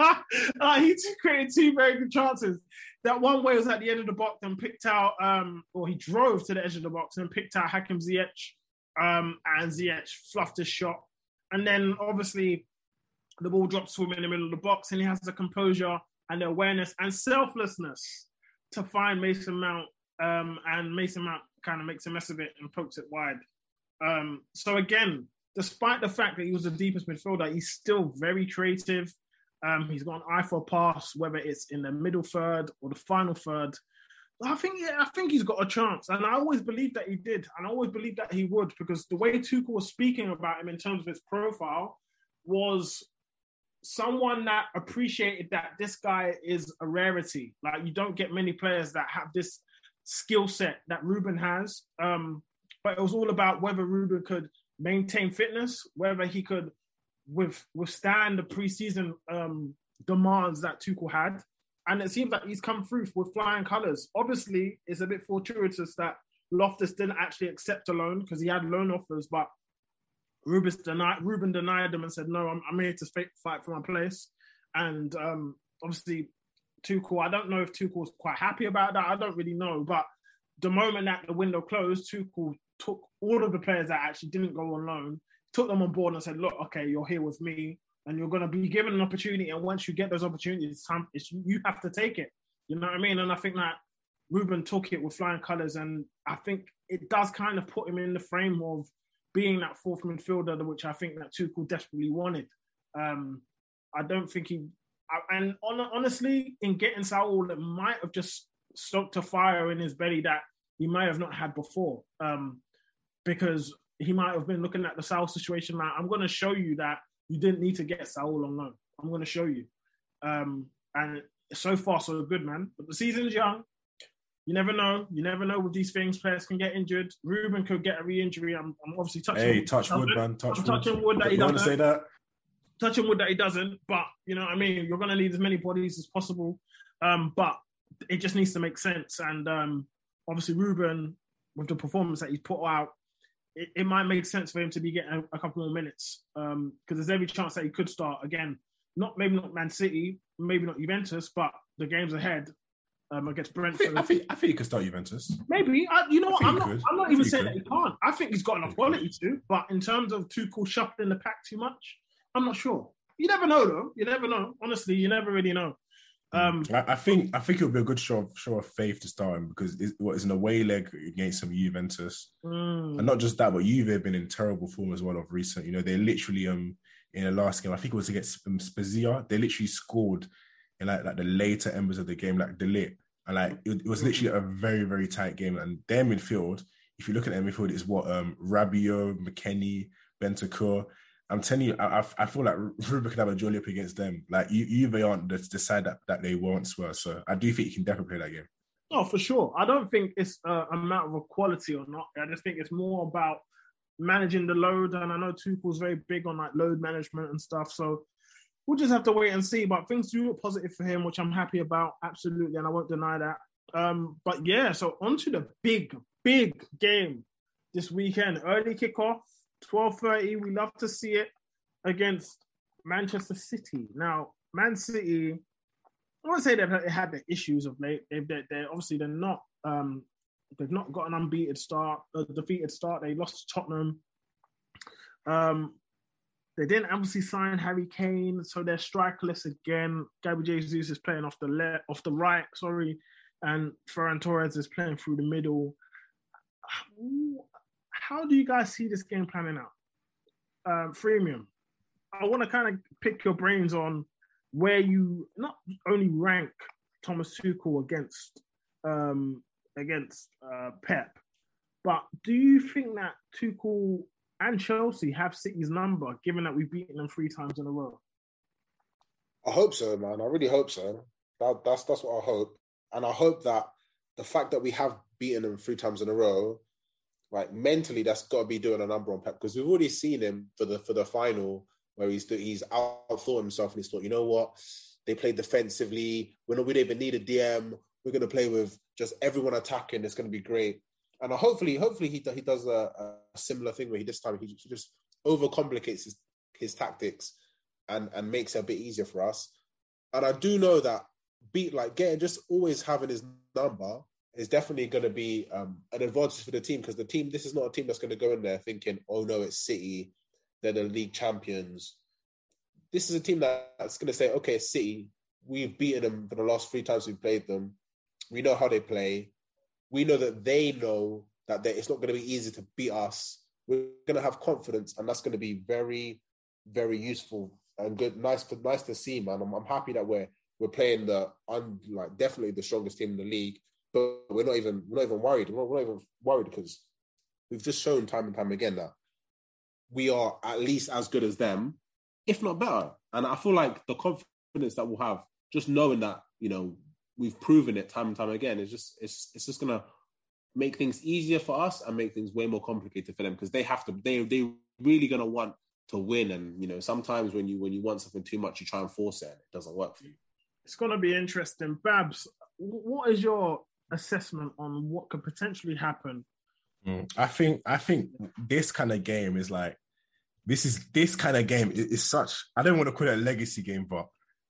uh, he just created two very good chances. That one way was at the end of the box and picked out, um, or he drove to the edge of the box and picked out Hakim Ziyech, um, and Ziyech fluffed his shot. And then obviously the ball drops to him in the middle of the box, and he has the composure and the awareness and selflessness to find Mason Mount, um, and Mason Mount kind of makes a mess of it and pokes it wide. Um, so again, despite the fact that he was the deepest midfielder, he's still very creative. Um, he's got an eye for a pass, whether it's in the middle third or the final third. I think, yeah, I think he's got a chance, and I always believed that he did, and I always believed that he would, because the way Tuchel was speaking about him in terms of his profile was someone that appreciated that this guy is a rarity. Like, you don't get many players that have this skill set that Ruben has. Um, but it was all about whether Ruben could maintain fitness, whether he could with, withstand the preseason um, demands that Tuchel had. And it seems like he's come through with flying colours. Obviously, it's a bit fortuitous that Loftus didn't actually accept a loan, because he had loan offers, but Ruben denied, Ruben denied them and said, no, I'm, I'm here to fight for my place. And um, obviously, Tuchel, I don't know if Tuchel's quite happy about that. I don't really know. But the moment that the window closed, Tuchel took all of the players that actually didn't go on loan, took them on board and said, look, okay, you're here with me and you're going to be given an opportunity. And once you get those opportunities, it's time, it's, you have to take it. You know what I mean? And I think that Ruben took it with flying colours. And I think it does kind of put him in the frame of being that fourth midfielder, which I think that Tuchel desperately wanted. Um, I don't think he... I, and on, honestly, in getting Saul, it might have just stoked a fire in his belly that he might have not had before. Um, because he might have been looking at the Saul situation like, I'm going to show you that you didn't need to get Saul on loan. I'm going to show you. Um, and so far, so good, man. But the season's young. You never know. You never know with these things. Players can get injured. Ruben could get a re-injury. I'm, I'm obviously touching Hey, wood. touch wood, man. Touch I'm wood. touching wood that he You want doesn't. to say that? Touching wood that he doesn't. But, you know what I mean? You're going to need as many bodies as possible. Um, but it just needs to make sense. And um, obviously, Ruben, with the performance that he's put out, it, it might make sense for him to be getting a, a couple more minutes. Because um, there's every chance that he could start again. Not Maybe not Man City, maybe not Juventus, but the games ahead. Um, against Brentford. I think, I think I think he could start Juventus. Maybe. I, you know what? I'm not, I'm not even he saying could. that he can't. I think he's got enough quality to. But in terms of Tuchel shuffling the pack too much, I'm not sure. You never know, though. You never know. Honestly, you never really know. Um, I, I think I think it would be a good show of, show of faith to start him, because it's, well, it's an away leg against some Juventus. Mm. And not just that, but Juve have been in terrible form as well of recent. You know, they literally, um in the last game, I think it was against um, Spezia, they literally scored in like, like the later embers of the game, like De Ligt. And like it, it was literally a very, very tight game. And their midfield, if you look at their midfield, it's what um, Rabiot, McKennie, Bentancur. I'm telling you, I, I feel like Ruben could have a jolly up against them. Like you, Juve aren't the, the side that, that they once were. So I do think he can definitely play that game. Oh, for sure. I don't think it's uh, a matter of quality or not. I just think it's more about managing the load. And I know Tuchel's very big on like load management and stuff. So we'll just have to wait and see. But things do look positive for him, which I'm happy about. Absolutely. And I won't deny that. Um, but yeah, so on to the big, big game this weekend. Early kickoff, twelve thirty. We love to see it against Manchester City. Now, Man City I won't say they've had the issues of late. They've, they're, they're obviously they're not. Um, they've not got an unbeaten start, a defeated start. They lost to Tottenham. Um, they didn't obviously sign Harry Kane, so they're strikerless again. Gabriel Jesus is playing off the left, off the right. Sorry, and Ferran Torres is playing through the middle. How do you guys see this game planning out? Um, Freemium, I want to kind of pick your brains on where you not only rank Thomas Tuchel against um, against uh, Pep, but do you think that Tuchel and Chelsea have City's number, given that we've beaten them three times in a row? I hope so, man. I really hope so. That, that's that's what I hope, and I hope that the fact that we have beaten them three times in a row, like mentally, that's got to be doing a number on Pep, because we've already seen him for the for the final, where he's he's outthought himself and he's thought, you know what, they played defensively. We don't we don't even need a D M. We're going to play with just everyone attacking. It's going to be great. And hopefully, hopefully he he does a, a similar thing where he this time he just overcomplicates his, his tactics and and makes it a bit easier for us. And I do know that beat like getting just always having his number is definitely going to be um, an advantage for the team, because the team this is not a team that's going to go in there thinking, oh no, it's City. They're the league champions. This is a team that's going to say, okay, City, we've beaten them for the last three times we've played them. We know how they play. We know that they know that they, it's not going to be easy to beat us. We're going to have confidence, and that's going to be very, very useful and good. Nice for nice to see, man. I'm, I'm happy that we're we're playing the un, like definitely the strongest team in the league, but we're not even we're not even worried. We're not, we're not even worried because we've just shown time and time again that we are at least as good as them, if not better. And I feel like the confidence that we'll have, just knowing that, you know, we've proven it time and time again, is just it's it's just gonna make things easier for us and make things way more complicated for them, because they have to they they really gonna want to win. And you know, sometimes when you when you want something too much, you try and force it and it doesn't work for you. It's gonna be interesting. Babs, what is your assessment on what could potentially happen? Mm, I think I think this kind of game is like this is this kind of game is, is such, I don't want to call it a legacy game, but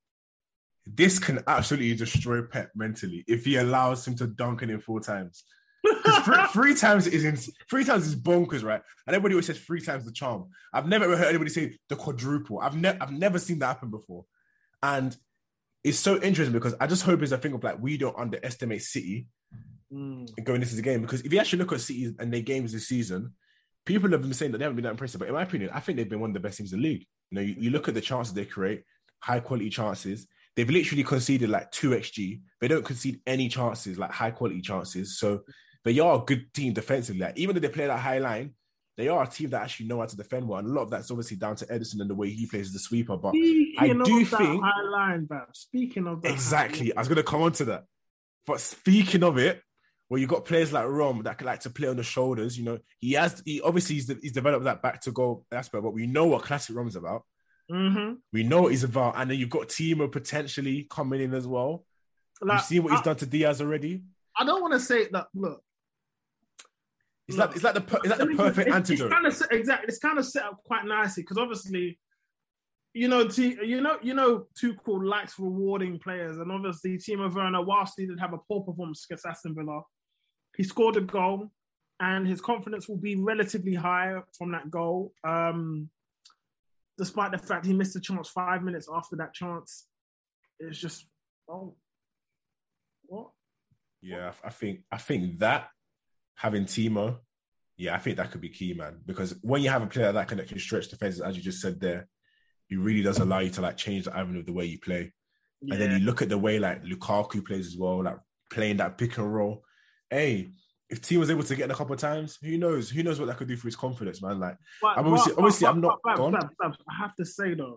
this can absolutely destroy Pep mentally if he allows him to dunk it in four times. Three, three times is in, three times is bonkers, right? And everybody always says three times the charm. I've never ever heard anybody say the quadruple. I've never I've never seen that happen before, and it's so interesting because I just hope it's a thing of like we don't underestimate City mm. going into the game, because if you actually look at City and their games this season, people have been saying that they haven't been that impressive, but in my opinion, I think they've been one of the best teams in the league. You know, you, you look at the chances they create, high quality chances. They've literally conceded like two X G. They don't concede any chances, like high quality chances. So they are a good team defensively. Like, even though they play that high line, they are a team that actually know how to defend well. And a lot of that's obviously down to Edison and the way he plays the sweeper. But Speaking I do of that think high line, Bab. Speaking of that, exactly, I was going to come on to that. But speaking of it, where you got players like Rom that can like to play on the shoulders, you know, he has. He obviously he's, he's developed that back to goal aspect. But we know what classic Rom's about. Mm-hmm. We know what he's about, and then you've got Timo potentially coming in as well. Like, you've seen what he's I, done to Diaz already. I don't want to say that. Look, it's look, like it's like the it's like the perfect it's, antidote. It's kind of exactly. It's kind of set up quite nicely because obviously, you know, T, you know, you know, Tuchel likes rewarding players, and obviously Timo Werner, whilst he did have a poor performance against Aston Villa, he scored a goal, and his confidence will be relatively high from that goal. Um, Despite the fact he missed a chance five minutes after that chance, it's just, oh, what? Yeah, I think I think that having Timo, yeah, I think that could be key, man. Because when you have a player that can actually stretch defenses, as you just said there, he really does allow you to like change the avenue of the way you play. Yeah. And then you look at the way like Lukaku plays as well, like playing that pick and roll. Hey, if T was able to get in a couple of times, who knows? Who knows what that could do for his confidence, man? Like, but, I'm obviously, but, obviously, but, I'm not but, gone. But, but, I have to say though,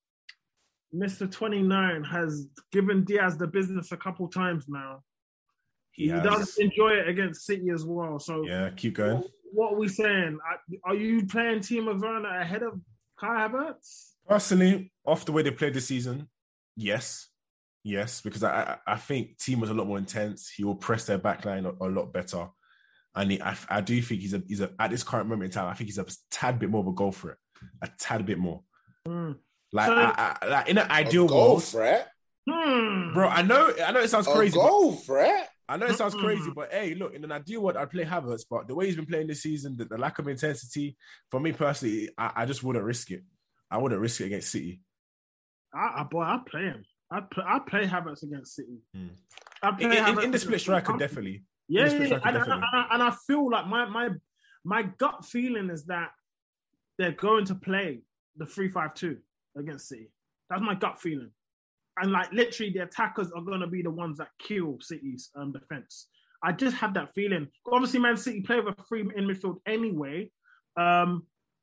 Mister twenty-nine has given Diaz the business a couple times now. He, he does enjoy it against City as well. So yeah, keep going. What, what are we saying? Are you playing Timo Werner ahead of Kai Havertz? Personally, off the way they played this season, yes. Yes, because I, I think Timo's a lot more intense. He will press their backline a, a lot better, and he, I, I do think he's a he's a at this current moment in time. I think he's a tad bit more of a goal threat, a tad bit more. Mm. Like, so, I, I, like in an ideal goal world, threat. Hmm. Bro, I know, I know it sounds Oh, crazy. go but, for it. I know it sounds crazy, but hey, look, in an ideal world, I'd play Havertz, but the way he's been playing this season, the, the lack of intensity, for me personally, I, I just wouldn't risk it. I wouldn't risk it against City. I, I boy, I play him. I play, I play Havertz against City. Hmm. I play In, in, Havertz in the split striker, I'm, definitely. Yeah, split yeah, striker, and, definitely. And, and, and I feel like my my my gut feeling is that they're going to play the three five two against City. That's my gut feeling. And like literally, the attackers are going to be the ones that kill City's um, defense. I just have that feeling. Obviously, Man City play with a three in midfield anyway, um,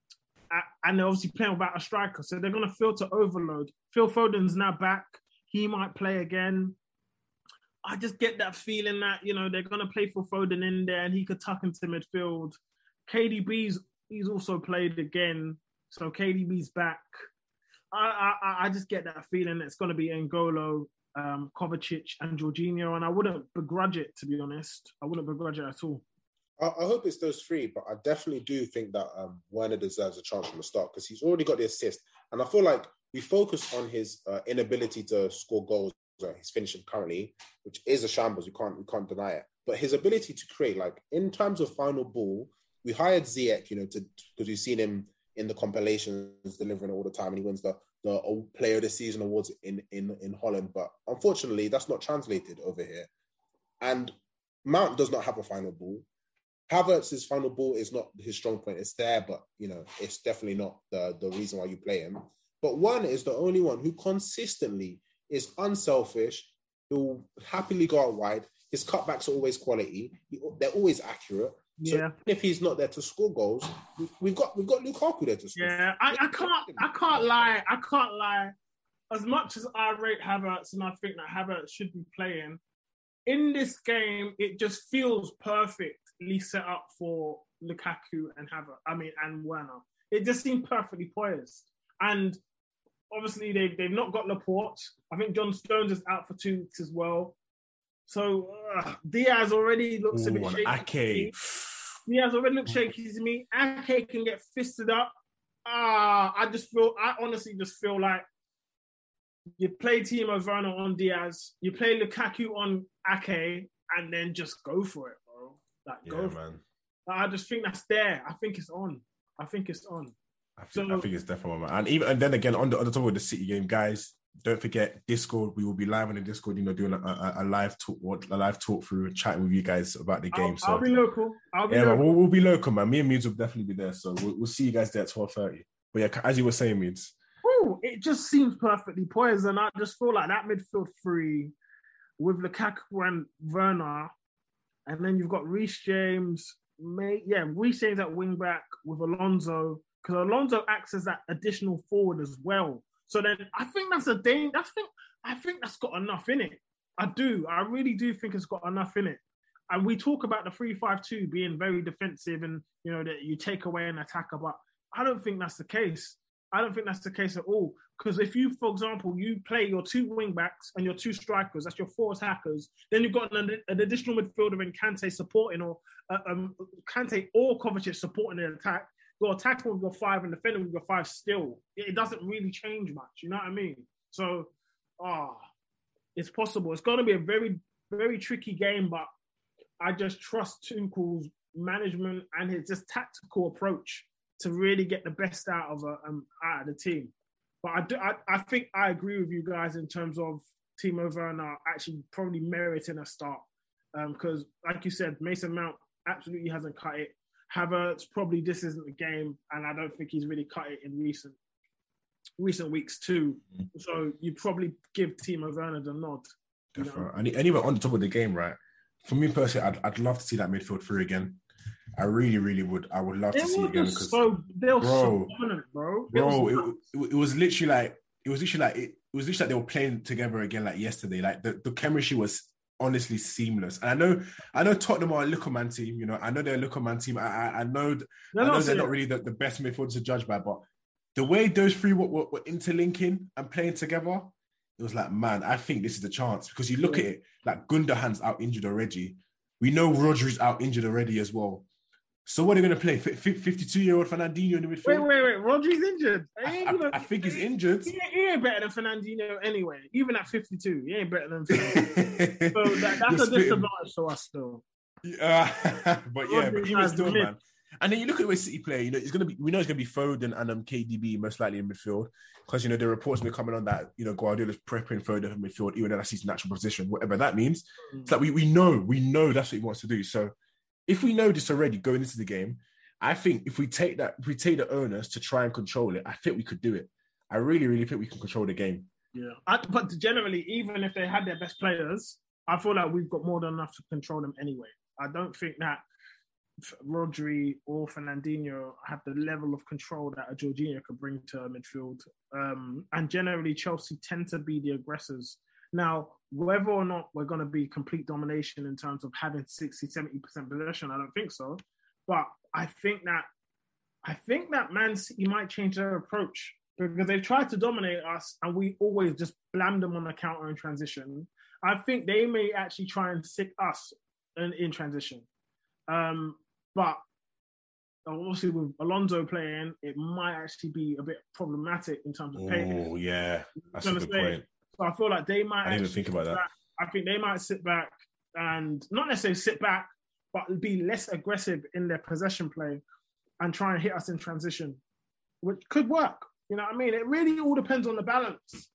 and they're obviously playing without a striker, so they're going to feel to overload. Phil Foden's now back; he might play again. I just get that feeling that you know they're going to play for Foden in there, and he could tuck into midfield. K D B's he's also played again, so K D B's back. I, I, I just get that feeling that it's going to be N'Golo, um, Kovacic, and Jorginho, and I wouldn't begrudge it, to be honest. I wouldn't begrudge it at all. I, I hope it's those three, but I definitely do think that um, Werner deserves a chance from the start because he's already got the assist, and I feel like we focus on his uh, inability to score goals, uh, his finishing currently, which is a shambles. We can't we can't deny it. But his ability to create, like in terms of final ball, we hired Ziyech, you know, to because we've seen him in the compilations delivering it all the time, and he wins the the Player of the Season awards in, in, in Holland. But unfortunately, that's not translated over here. And Mount does not have a final ball. Havertz's final ball is not his strong point. It's there, but, you know, it's definitely not the, the reason why you play him. But Werner is the only one who consistently is unselfish, who'll happily go out wide. His cutbacks are always quality. He, they're always accurate. So yeah. if he's not there to score goals, we've got we've got Lukaku there to score. Yeah, I, I can't I can't lie. I can't lie. As much as I rate Havertz and I think that Havertz should be playing, in this game, it just feels perfectly set up for Lukaku and Havertz. I mean, and Werner. It just seemed perfectly poised. And obviously, they've, they've not got Laporte. I think John Stones is out for two weeks as well. So uh, Diaz already looks Ooh, a bit shaky. Ake. Diaz already looks shaky to me. Ake can get fisted up. Ah, I just feel, I honestly just feel like you play Timo Werner on Diaz, you play Lukaku on Ake, and then just go for it, bro. Like, yeah, go for man. it. Like, I just think that's there. I think it's on. I think it's on. I think, so, I think it's definitely on, man. And even and then again, on the, on the top of the City game, guys, don't forget Discord. We will be live on the Discord, you know, doing a, a, a live talk, a live talk through, chatting with you guys about the game. I'll, so I'll be local. I'll be yeah, local. Man, we'll, we'll be local, man. Me and Meads will definitely be there. So we'll, we'll see you guys there at twelve thirty. But yeah, as you were saying, Meads. Ooh, it just seems perfectly poised, and I just feel like that midfield three with Lukaku and Werner, and then you've got Reece James, May, yeah, Reece James at wing back with Alonso, because Alonso acts as that additional forward as well. So then I think that's a thing. That's think I think that's got enough in it. I do. I really do think it's got enough in it. And we talk about the three five two being very defensive and, you know, that you take away an attacker, but I don't think that's the case. I don't think that's the case at all. Because if you, for example, you play your two wing backs and your two strikers, that's your four attackers, then you've got an, an additional midfielder in Kante supporting, or uh, um, Kante or Kovacic supporting the attack. Your attacker with your five and defender with your five still. It doesn't really change much. You know what I mean? So, ah, oh, it's possible. It's going to be a very, very tricky game, but I just trust Tuchel's management and his just tactical approach to really get the best out of a, um, out of the team. But I, do, I, I think I agree with you guys in terms of Timo Werner actually probably meriting a start. Because, um, like you said, Mason Mount absolutely hasn't cut it. Havertz, probably this isn't the game, and I don't think he's really cut it in recent recent weeks too. So you probably give Timo Werner the nod. Definitely. And anyway, on the top of the game, right? For me personally, I'd, I'd love to see that midfield through again. I really, really would. I would love they to see it again because so they're bro, so dominant, bro. Bro, it was, it, it, it was literally like it was literally like it, it was literally like they were playing together again like yesterday. Like the, the chemistry was honestly seamless. And I know, I know Tottenham are a little man team. You know, I know they're a little man team. I, I, I know, they're I know not they're not really the, the best midfielders to judge by, but the way those three were, were, were interlinking and playing together, it was like, man, I think this is the chance because you look yeah. at it like Gundogan's out injured already. We know Rodri's out injured already as well. So what are they going to play? fifty-two-year-old Fernandinho in the midfield? Wait, wait, wait. Rodri's injured. I, I, I think he's injured. He, he ain't better than Fernandinho anyway. Even at fifty-two, he ain't better than Fernandinho. So that, that's a disadvantage to us, though. Uh, but yeah, but even still, man. And then you look at the way City play. You know, it's gonna be. We know it's gonna be Foden and um, K D B most likely in midfield because you know the reports been coming on that you know Guardiola's prepping Foden for midfield, even though that's his natural position, whatever that means. Mm. It's like we we know we know that's what he wants to do. So if we know this already going into the game, I think if we take that, if we take the onus to try and control it, I think we could do it. I really, really think we can control the game. Yeah, I, but generally, even if they had their best players, I feel like we've got more than enough to control them anyway. I don't think that Rodri or Fernandinho have the level of control that a Jorginho could bring to a midfield. Um, and generally, Chelsea tend to be the aggressors. Now, whether or not we're going to be complete domination in terms of having sixty, seventy percent possession, I don't think so. But I think that I think that Man City might change their approach because they've tried to dominate us and we always just blam them on the counter in transition. I think they may actually try and sick us in, in transition. Um, but obviously with Alonso playing, it might actually be a bit problematic in terms of playing. Oh, yeah. That's a good point. So I feel like they might... I didn't even think about that. Back. I think they might sit back and not necessarily sit back, but be less aggressive in their possession play and try and hit us in transition, which could work. You know what I mean? It really all depends on the balance.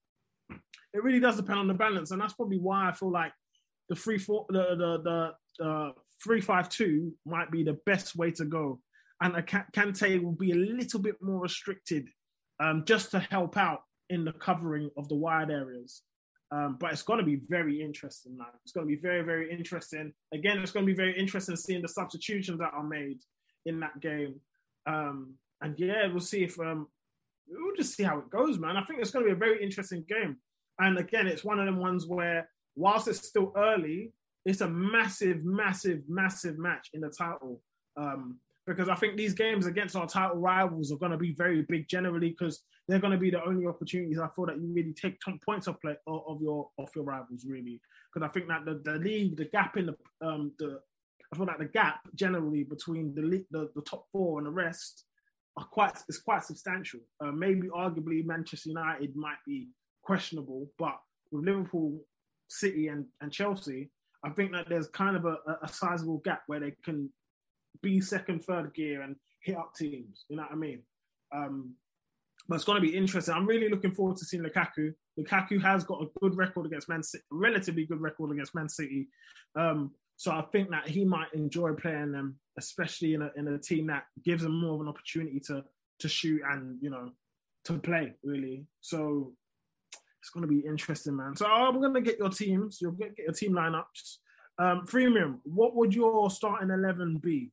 It really does depend on the balance. And that's probably why I feel like the three four the the the, the three five two might be the best way to go, and a Kante will be a little bit more restricted, um, just to help out in the covering of the wide areas. Um, but it's going to be very interesting, man. It's going to be very, very interesting. Again, it's going to be very interesting seeing the substitutions that are made in that game. Um, and yeah, we'll see if um, we'll just see how it goes, man. I think it's going to be a very interesting game. And again, it's one of them ones where, whilst it's still early, it's a massive, massive, massive match in the title. Um, because I think these games against our title rivals are going to be very big generally because they're going to be the only opportunities I feel that you really take points off play of your of your rivals, really. Because I think that the, the league, the gap in the um the I feel like the gap generally between the league, the, the top four and the rest are quite is quite substantial. Uh, maybe arguably Manchester United might be questionable, but with Liverpool, City, and, and Chelsea, I think that there's kind of a, a sizable gap where they can be second, third gear and hit up teams. You know what I mean? Um, but it's going to be interesting. I'm really looking forward to seeing Lukaku. Lukaku has got a good record against Man City, a relatively good record against Man City. Um, so I think that he might enjoy playing them, especially in a in a team that gives him more of an opportunity to to shoot and, you know, to play, really. So it's going to be interesting, man. So I'm going to get your teams. You'll get, get your team lineups. Um, Freemium, what would your starting eleven be?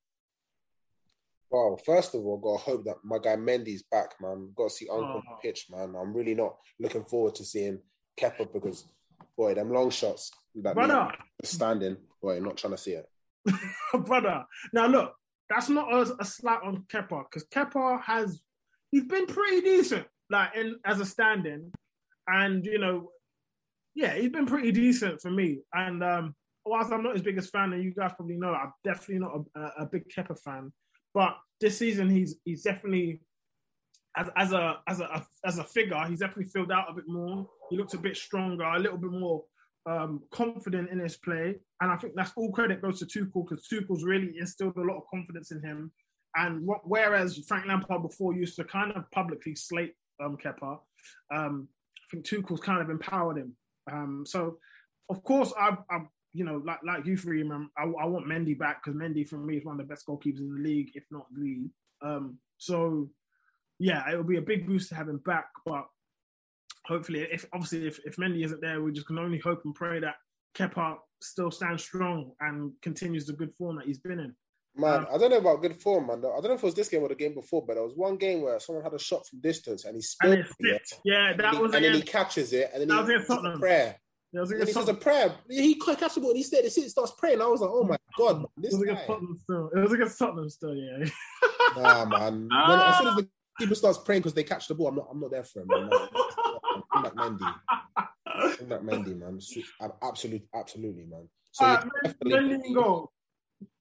Well, first of all, got to hope that my guy Mendy's back, man. Got to see Uncle on Oh. the pitch, man. I'm really not looking forward to seeing Kepa because, boy, them long shots that Brother. me standing, boy, not trying to see it. Brother. Now, look, that's not a, a slight on Kepa because Kepa has, he's been pretty decent, like, in as a stand-in. And, you know, yeah, he's been pretty decent for me. And um, whilst I'm not his biggest fan, and you guys probably know, I'm definitely not a, a big Kepa fan. But this season, he's he's definitely as as a as a as a figure, he's definitely filled out a bit more. He looks a bit stronger, a little bit more um, confident in his play, and I think that's all credit goes to Tuchel because Tuchel's really instilled a lot of confidence in him. And what, whereas Frank Lampard before used to kind of publicly slate um, Kepa, um, I think Tuchel's kind of empowered him. Um, so, of course, I. I You know, like like you three, man, I, I want Mendy back because Mendy for me is one of the best goalkeepers in the league, if not the. Um, so, yeah, it will be a big boost to have him back. But hopefully, if obviously if, if Mendy isn't there, we just can only hope and pray that Kepa still stands strong and continues the good form that he's been in. Man, Um, I don't know about good form, man. I don't know if it was this game or the game before, but there was one game where someone had a shot from distance and he spilled And it it. slipped. Yeah, and that he, was and then he against- catches it, and then that he was against does a Tottenham. prayer. That was And against he does a Tottenham. prayer. He couldn't catch the ball. And he stayed. He starts praying. I was like, oh my god, man, It this was guy. against Tottenham still. It was against Tottenham still, yeah. Nah, man. When, as soon as the keeper starts praying because they catch the ball, I'm not. I'm not there for him. Man. Bring back Mendy. Bring back Mendy, man. Absolutely, absolutely, man. So All yeah, right, definitely- Mendy in goal.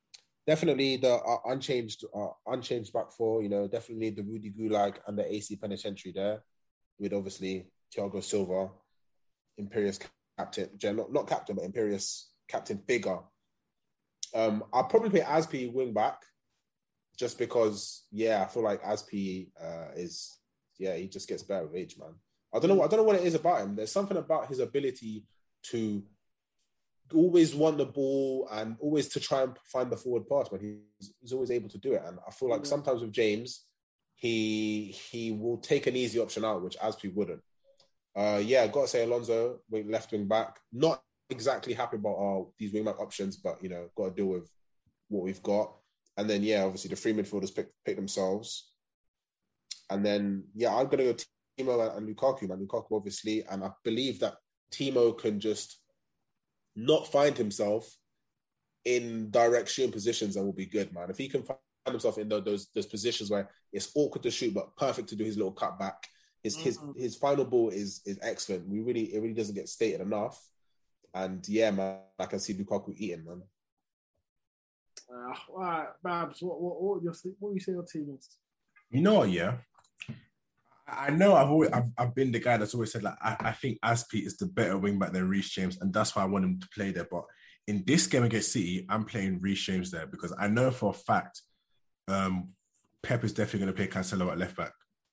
definitely the uh, unchanged, uh, unchanged back four. You know, definitely the Rudy Gulag and the A C Penitentiary there, with obviously Thiago Silva, Imperious captain, not not captain, but Imperious captain figure. Um, I'll probably play Aspi wing back, just because. Yeah, I feel like Aspi uh, is. Yeah, he just gets better with age, man. I don't know. I don't know what it is about him. There's something about his ability to always want the ball and always to try and find the forward pass, but he's, he's always able to do it. And I feel like sometimes with James, he he will take an easy option out, which Aspi wouldn't. Uh, yeah, I've got to say Alonso, left wing back. Not exactly happy about uh, these wing back options, but, you know, got to deal with what we've got. And then, yeah, obviously the three midfielders pick, pick themselves. And then, yeah, I'm going to go Timo and Lukaku, man. Lukaku, obviously. And I believe that Timo can just not find himself in direct shooting positions and will be good, man. If he can find himself in those those positions where it's awkward to shoot but perfect to do his little cutback, his mm-hmm. his his final ball is is excellent. We really it really doesn't get stated enough. And yeah, man, I can see Lukaku eating, man. Uh, all right, Babs, what what what, your, what you say your team is? You know what? Yeah, I know I've always I've, I've been the guy that's always said like I, I think Aspi is the better wing back than Reece James, and that's why I want him to play there. But in this game against City, I'm playing Reece James there because I know for a fact um, Pep is definitely going to play Cancelo at left back.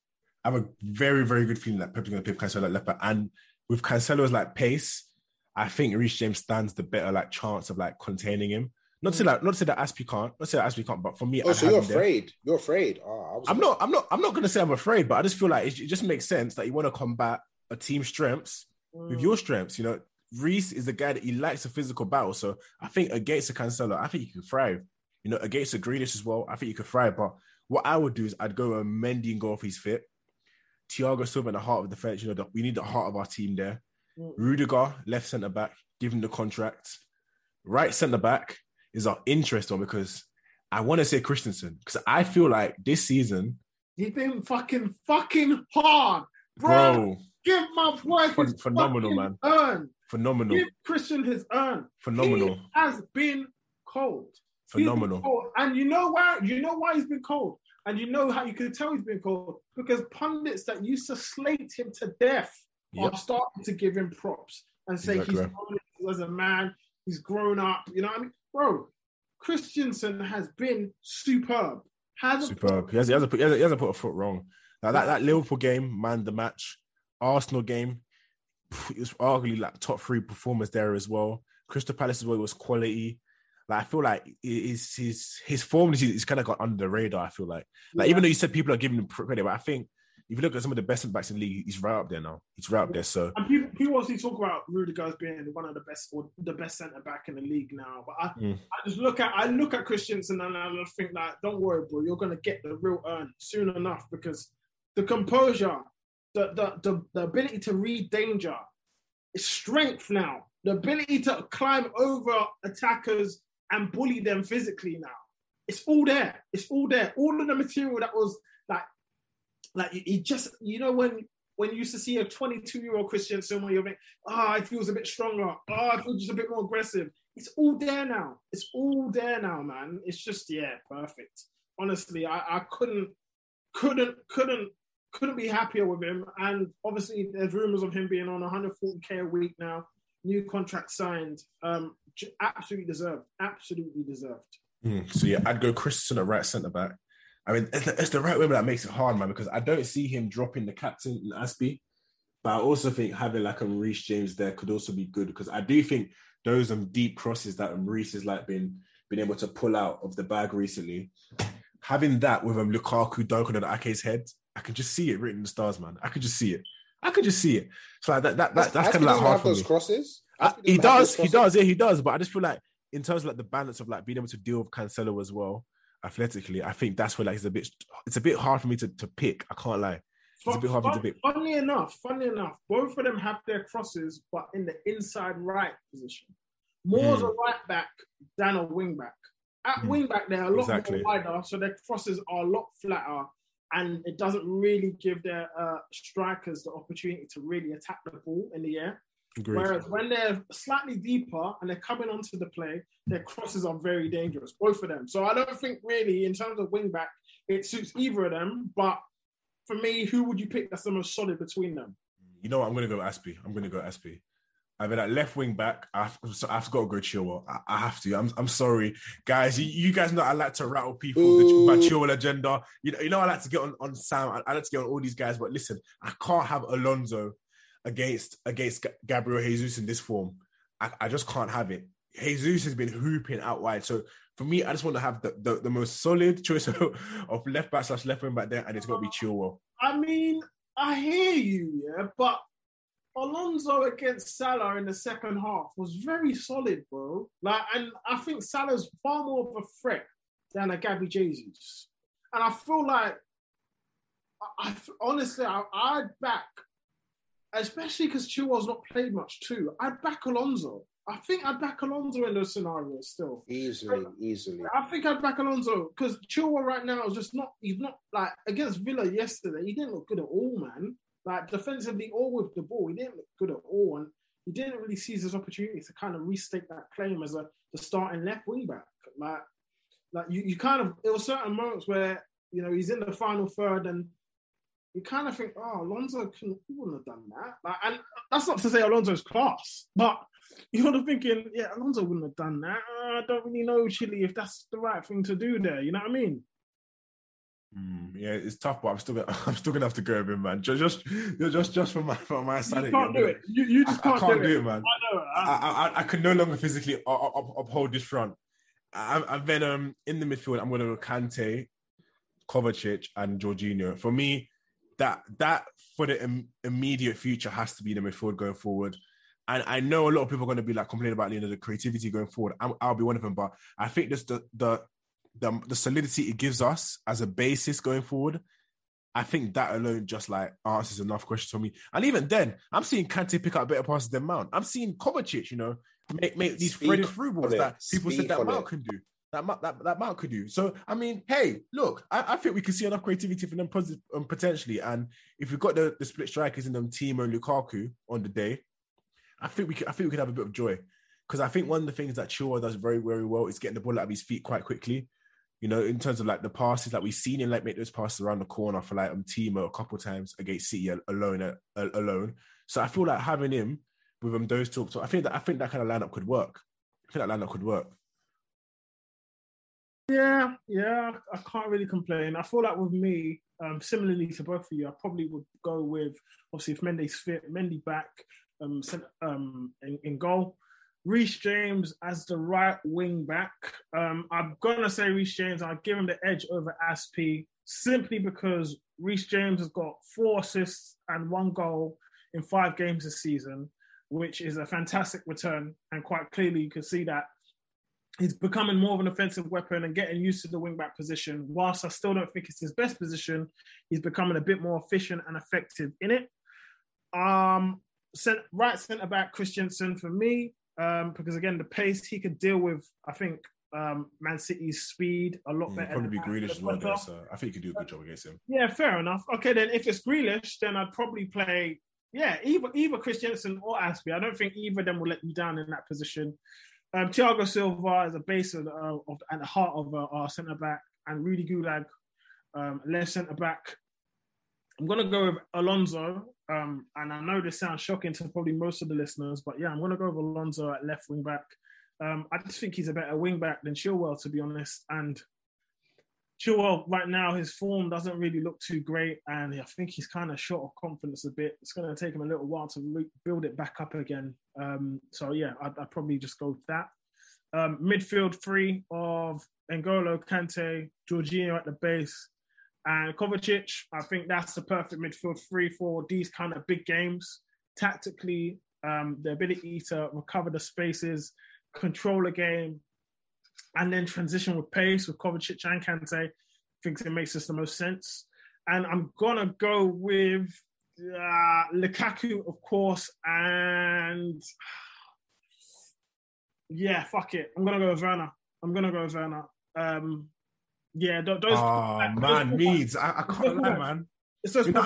I have a very very good feeling that Pep is going to play Cancelo at left back, and with Cancelo's like pace, I think Reece James stands the better like chance of like containing him. Not to say that, not to say that Aspi can't, not to say that Aspi can't, but for me, oh, I'd so you're afraid? There. You're afraid? Oh, I was I'm not. I'm not. I'm not going to say I'm afraid, but I just feel like it, it just makes sense that you want to combat a team's strengths mm. with your strengths. You know, Reece is the guy that he likes a physical battle, so I think against a Cancelo, I think he could thrive. You know, against a Grealish as well, I think he could thrive. But what I would do is I'd go and Mendy and go off his fit. Thiago Silva in the heart of the defense. You know, the, we need the heart of our team there. Mm. Rudiger, left centre back, give him the contract. Right centre back is our interest on because I want to say Christensen because I feel like this season he's been fucking fucking hard, bro. bro give my boy his phenomenal man, earn. Phenomenal. Give Christian his earn. Phenomenal. He has been cold. Phenomenal. Been cold. And you know why? You know why he's been cold, and you know how you can tell he's been cold because pundits that used to slate him to death yep. are starting to give him props and say exactly. he's grown as a man. He's grown up. You know what I mean? Bro, Christensen has been superb. Has superb. He, has, he, hasn't put, he, hasn't, he hasn't put a foot wrong. Like that, that Liverpool game, man, the match. Arsenal game, it was arguably like top three performers there as well. Crystal Palace as well was quality. Like I feel like his his his form is kind of got under the radar. I feel like, like yeah. even though you said people are giving him credit, but I think if you look at some of the best backs in the league, he's right up there now. He's right up there. So and people, people obviously talk about Rudiger as being one of the best or the best centre back in the league now. But I, mm. I just look at I look at Christensen and I just think like, don't worry, bro, you're gonna get the real earn soon enough because the composure, the the the, the ability to read danger, is strength now. The ability to climb over attackers and bully them physically now. It's all there. It's all there. All of the material that was like. Like, he just, you know, when when you used to see a twenty-two-year-old Christensen where you're like, ah, oh, it feels a bit stronger. Oh, I feel just a bit more aggressive. It's all there now. It's all there now, man. It's just, yeah, perfect. Honestly, I, I couldn't, couldn't, couldn't, couldn't be happier with him. And obviously, there's rumours of him being on one hundred forty k a week now. New contract signed. Um, absolutely deserved. Absolutely deserved. Mm, so, yeah, I'd go Christensen at right centre-back. I mean, it's the, it's the right way that makes it hard, man, because I don't see him dropping the captain in Aspi, but I also think having like a Reece James there could also be good because I do think those um, deep crosses that um, Reece has like been been able to pull out of the bag recently, having that with um, Lukaku dunking on Ake's head, I can just see it written in the stars, man. I could just see it. I could just see it. So like that, that, that that's kind of like hard for those me. Crosses? I, he does, he does, yeah, he does. But I just feel like in terms of like the balance of like being able to deal with Cancelo as well. Athletically, I think that's where like it's a bit it's a bit hard for me to, to pick. I can't lie. It's a bit hard for me to pick. Funnily enough, funnily enough, both of them have their crosses, but in the inside right position. More's mm. a right back than a wing back. At mm. wing back, they're a lot exactly. more wider, so their crosses are a lot flatter, and it doesn't really give their uh, strikers the opportunity to really attack the ball in the air. Agreed. Whereas when they're slightly deeper and they're coming onto the play, their crosses are very dangerous, both of them. So I don't think really, in terms of wing back, it suits either of them. But for me, who would you pick that's the most solid between them? You know what? I'm going to go Aspie. I'm going to go Aspie. I mean, at left wing back, I've, I've got to go Chilwell. I, I have to. I'm I'm sorry. Guys, you, you guys know I like to rattle people Ooh. with my Chilwell agenda. You know, you know I like to get on, on Sam. I, I like to get on all these guys. But listen, I can't have Alonso against against Gabriel Jesus in this form. I, I just can't have it. Jesus has been hooping out wide. So for me, I just want to have the, the, the most solid choice of, of left back slash left wing back there, and it's got to be Chilwell. I mean, I hear you, yeah, but Alonso against Salah in the second half was very solid, bro. Like, and I think Salah's far more of a threat than a Gabby Jesus. And I feel like, I, I honestly, I, I'd back, especially because Chilwell's not played much too. I'd back Alonso. I think I'd back Alonso in those scenarios still. Easily, easily. I think I'd back Alonso because Chilwell right now is just not, he's not like against Villa yesterday. He didn't look good at all, man. Like defensively or with the ball, he didn't look good at all. And he didn't really seize his opportunity to kind of restate that claim as a the starting left wing back. Like, like you, you kind of, there were certain moments where, you know, he's in the final third and you kind of think, oh, Alonso couldn't, he wouldn't have done that. Like, and that's not to say Alonso's class, but you're thinking, yeah, Alonso wouldn't have done that. Uh, I don't really know, Chile, if that's the right thing to do there. You know what I mean? Mm, yeah, it's tough, but I'm still gonna, I'm still gonna have to go with him, man. Just, just, just, just for my, for my sanity. You can't do it. You, you just I, can't, I can't do, do it. it, man. I know. I, I, I can no longer physically up, up, uphold this front. I, and then um, in the midfield, I'm gonna go Kante, Kovacic, and Jorginho. For me, that that for the im- immediate future has to be the midfield going forward. And I know a lot of people are going to be like complaining about, you know, the creativity going forward. I'm, I'll be one of them, but I think just the the the the solidity it gives us as a basis going forward, I think that alone just like answers enough questions for me. And even then, I'm seeing Kante pick up better passes than Mount. I'm seeing Kovacic, you know, make make these threaded through balls that people Speak said that Mount it. can do. That, that that Mount could do. So, I mean, hey, look, I, I think we can see enough creativity from them positive, um, potentially. And if we've got the, the split strikers in them, Timo and Lukaku on the day, I think we could, I think we could have a bit of joy. Because I think one of the things that Chilwell does very, very well is getting the ball out of his feet quite quickly. You know, in terms of like the passes, like we've seen him like make those passes around the corner for like um, Timo a couple of times against City alone. Uh, alone. So I feel like having him with um, those two, so I think that I think that kind of lineup could work. I think that lineup could work. Yeah, yeah, I can't really complain. I feel like with me, um, similarly to both of you, I probably would go with, obviously, if Mendy's fit, Mendy back um, um, in, in goal. Reece James as the right wing back. Um, I'm going to say Reece James. I'll give him the edge over Aspie simply because Reece James has got four assists and one goal in five games this season, which is a fantastic return. And quite clearly, you can see that he's becoming more of an offensive weapon and getting used to the wing-back position. Whilst I still don't think it's his best position, he's becoming a bit more efficient and effective in it. Um, cent- right centre-back, Christensen for me, um, because, again, the pace he could deal with, I think, um, Man City's speed a lot Mm, better. probably be than Grealish as well there, so I think he could do a good job against him. Yeah, fair enough. Okay, then if it's Grealish, then I'd probably play, yeah, either, either Christensen or Aspie. I don't think either of them will let you down in that position. Um, Thiago Silva is a base of, uh, of at the heart of uh, our centre back, and Rudy Gulag, um, left centre back. I'm gonna go with Alonso, um, and I know this sounds shocking to probably most of the listeners, but yeah, I'm gonna go with Alonso at left wing back. Um, I just think he's a better wing back than Chilwell, to be honest. And Chilwell right now, his form doesn't really look too great, and I think he's kind of short of confidence a bit. It's going to take him a little while to re- build it back up again. Um, so yeah, I'd, I'd probably just go with that. Um, midfield three of N'Golo, Kante, Jorginho at the base, and Kovacic. I think that's the perfect midfield three for these kind of big games. Tactically, um, the ability to recover the spaces, control a game, and then transition with pace with Kovacic and Kante, thinks it makes us the most sense. And I'm going to go with uh, Lukaku, of course, and yeah, fuck it. I'm going to go with Werner. I'm going to go with Werner. Um, yeah, those... Oh, those man, Meads. I, I can't lie, man. It's those you, know,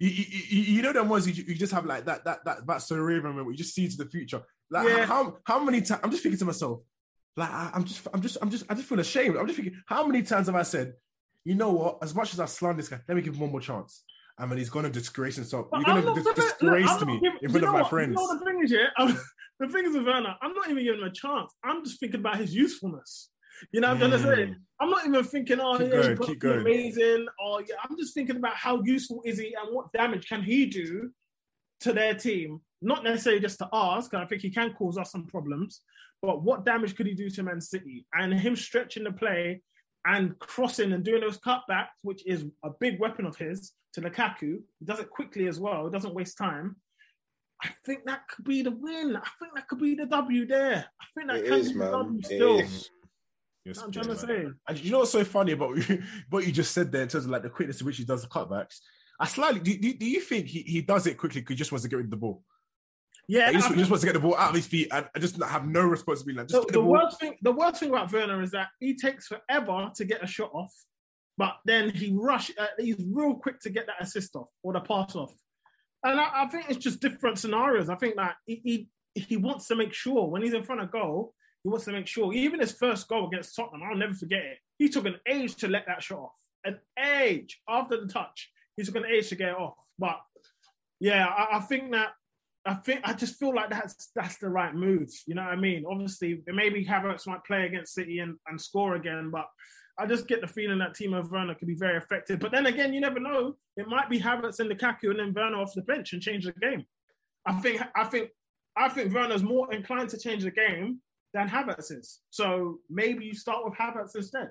you, you, you know them ones you, you just have like that that that that cerebral moment where you just see to the future. Like Yeah. how how many times I'm just thinking to myself, like I, I'm just I'm just I'm just I just feel ashamed. I'm just thinking, how many times have I said, you know what? As much as I slander this guy, let me give him one more chance. I mean, he's gonna disgrace himself. But You're I'm gonna not dis- gonna- disgrace look, I'm me not giving- in front you of know my what? friends. You know the thing is, yeah, I'm, the thing is with Werner, I'm not even giving him a chance. I'm just thinking about his usefulness. You know what I'm trying to say? I'm not even thinking, oh, Keep yeah, going, he's got keep to be going. amazing. Or yeah, I'm just thinking about how useful is he and what damage can he do to their team? Not necessarily just to us, because I think he can cause us some problems, but what damage could he do to Man City? And him stretching the play and crossing and doing those cutbacks, which is a big weapon of his, to Lukaku. He does it quickly as well. He doesn't waste time. I think that could be the win. I think that could be the W there. I think that It can is, be man. the W It still. is. Yes, I'm trying yeah, to man. say. And you know what's so funny about what you just said there in terms of like the quickness in which he does the cutbacks? I slightly do. Do, do you think he, he does it quickly because he just wants to get rid of the ball? Yeah, Like, he, just, I he think- just wants to get the ball out of his feet and, and just have no responsibility. Like, just the, get the the ball. worst thing, the worst thing about Werner is that he takes forever to get a shot off, but then he rush. Uh, he's real quick to get that assist off or the pass off. And I, I think it's just different scenarios. I think that he, he he wants to make sure when he's in front of goal, he wants to make sure. Even his first goal against Tottenham, I'll never forget it. He took an age to let that shot off. An age after the touch, he took an age to get it off. But yeah, I, I think that. I think I just feel like that's that's the right move. You know what I mean? Obviously, maybe Havertz might play against City and, and score again, but I just get the feeling that Timo Werner could be very effective. But then again, you never know. It might be Havertz and Lukaku and then Werner off the bench and change the game. I think I think I think Werner's more inclined to change the game than Havertz is. So maybe you start with Havertz instead.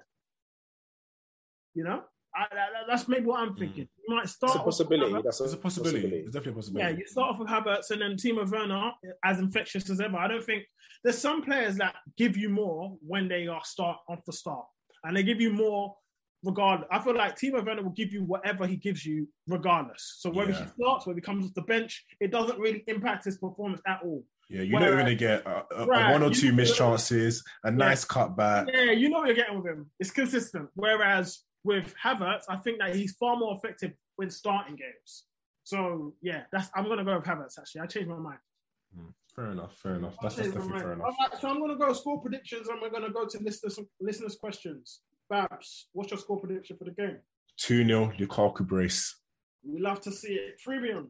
You know? I, that, that's maybe what I'm thinking. You might start. That's a possibility. With That's a It's a possibility. possibility. It's definitely a yeah, possibility. you start off with Havertz and then Timo Werner as infectious as ever. I don't think there's some players that give you more when they are start off the start, and they give you more regardless. I feel like Timo Werner will give you whatever he gives you regardless. So whether Yeah. he starts, whether he comes off the bench, it doesn't really impact his performance at all. Yeah, you know you're Whereas- going to get a, a, a Right, one or you two know- missed chances, a nice cutback. Yeah, you know what you're getting with him. It's consistent. Whereas with Havertz, I think that he's far more effective when starting games. So yeah, that's I'm gonna go with Havertz. Actually, I changed my mind. Fair enough, fair enough. That's, I that's changed my definitely mind. fair enough. All right, so I'm gonna go score predictions, and we're gonna go to listeners listeners questions. Babs, what's your score prediction for the game? two nil, Lukaku brace. We love to see it. Freemium.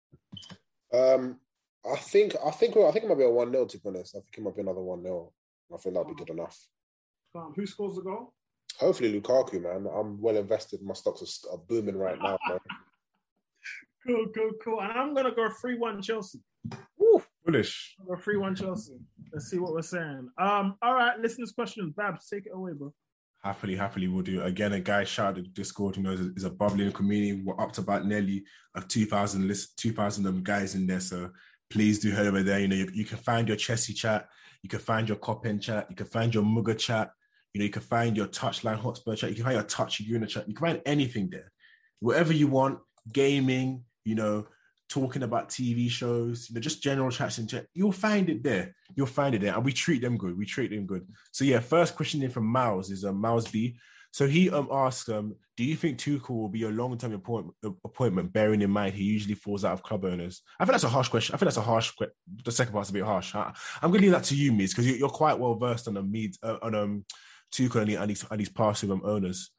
Um, I think I think I think it might be a one nil. To be honest, I think it might be another one nil. I think that'll be good enough. Um, who scores the goal? Hopefully Lukaku, man. I'm well invested. My stocks are, are booming right now, man. Cool, cool, cool. And I'm gonna go three one Chelsea. Bullish. Go three one Chelsea. Let's see what we're saying. Um, all right, listeners' questions. Babs, take it away, bro. Happily, happily we'll do. Again, a guy shout out to Discord, you know, is a, is a bubbling community. We're up to about nearly uh, two thousand list, two thousand um, guys in there. So please do head over there. You know, you, you can find your Chelsea chat, you can find your Coppen chat, you can find your Mugger chat, you know, you can find your Touchline Hotspur chat, you can find your Touch Unit chat, you can find anything there. Whatever you want, gaming, you know, talking about T V shows, you know, just general chats and chat, you'll find it there. You'll find it there. And we treat them good. We treat them good. So yeah, first question in from Miles is um, Miles B. So he um asks, um, do you think Tuchel will be a long-term appointment, appointment, bearing in mind he usually falls out of club owners? I think that's a harsh question. I think that's a harsh question. The second part's a bit harsh. I, I'm going to leave that to you, Miz, because you're quite well versed on the Mead, uh, on um, Tuchel and, and, his, and his past with um, owners.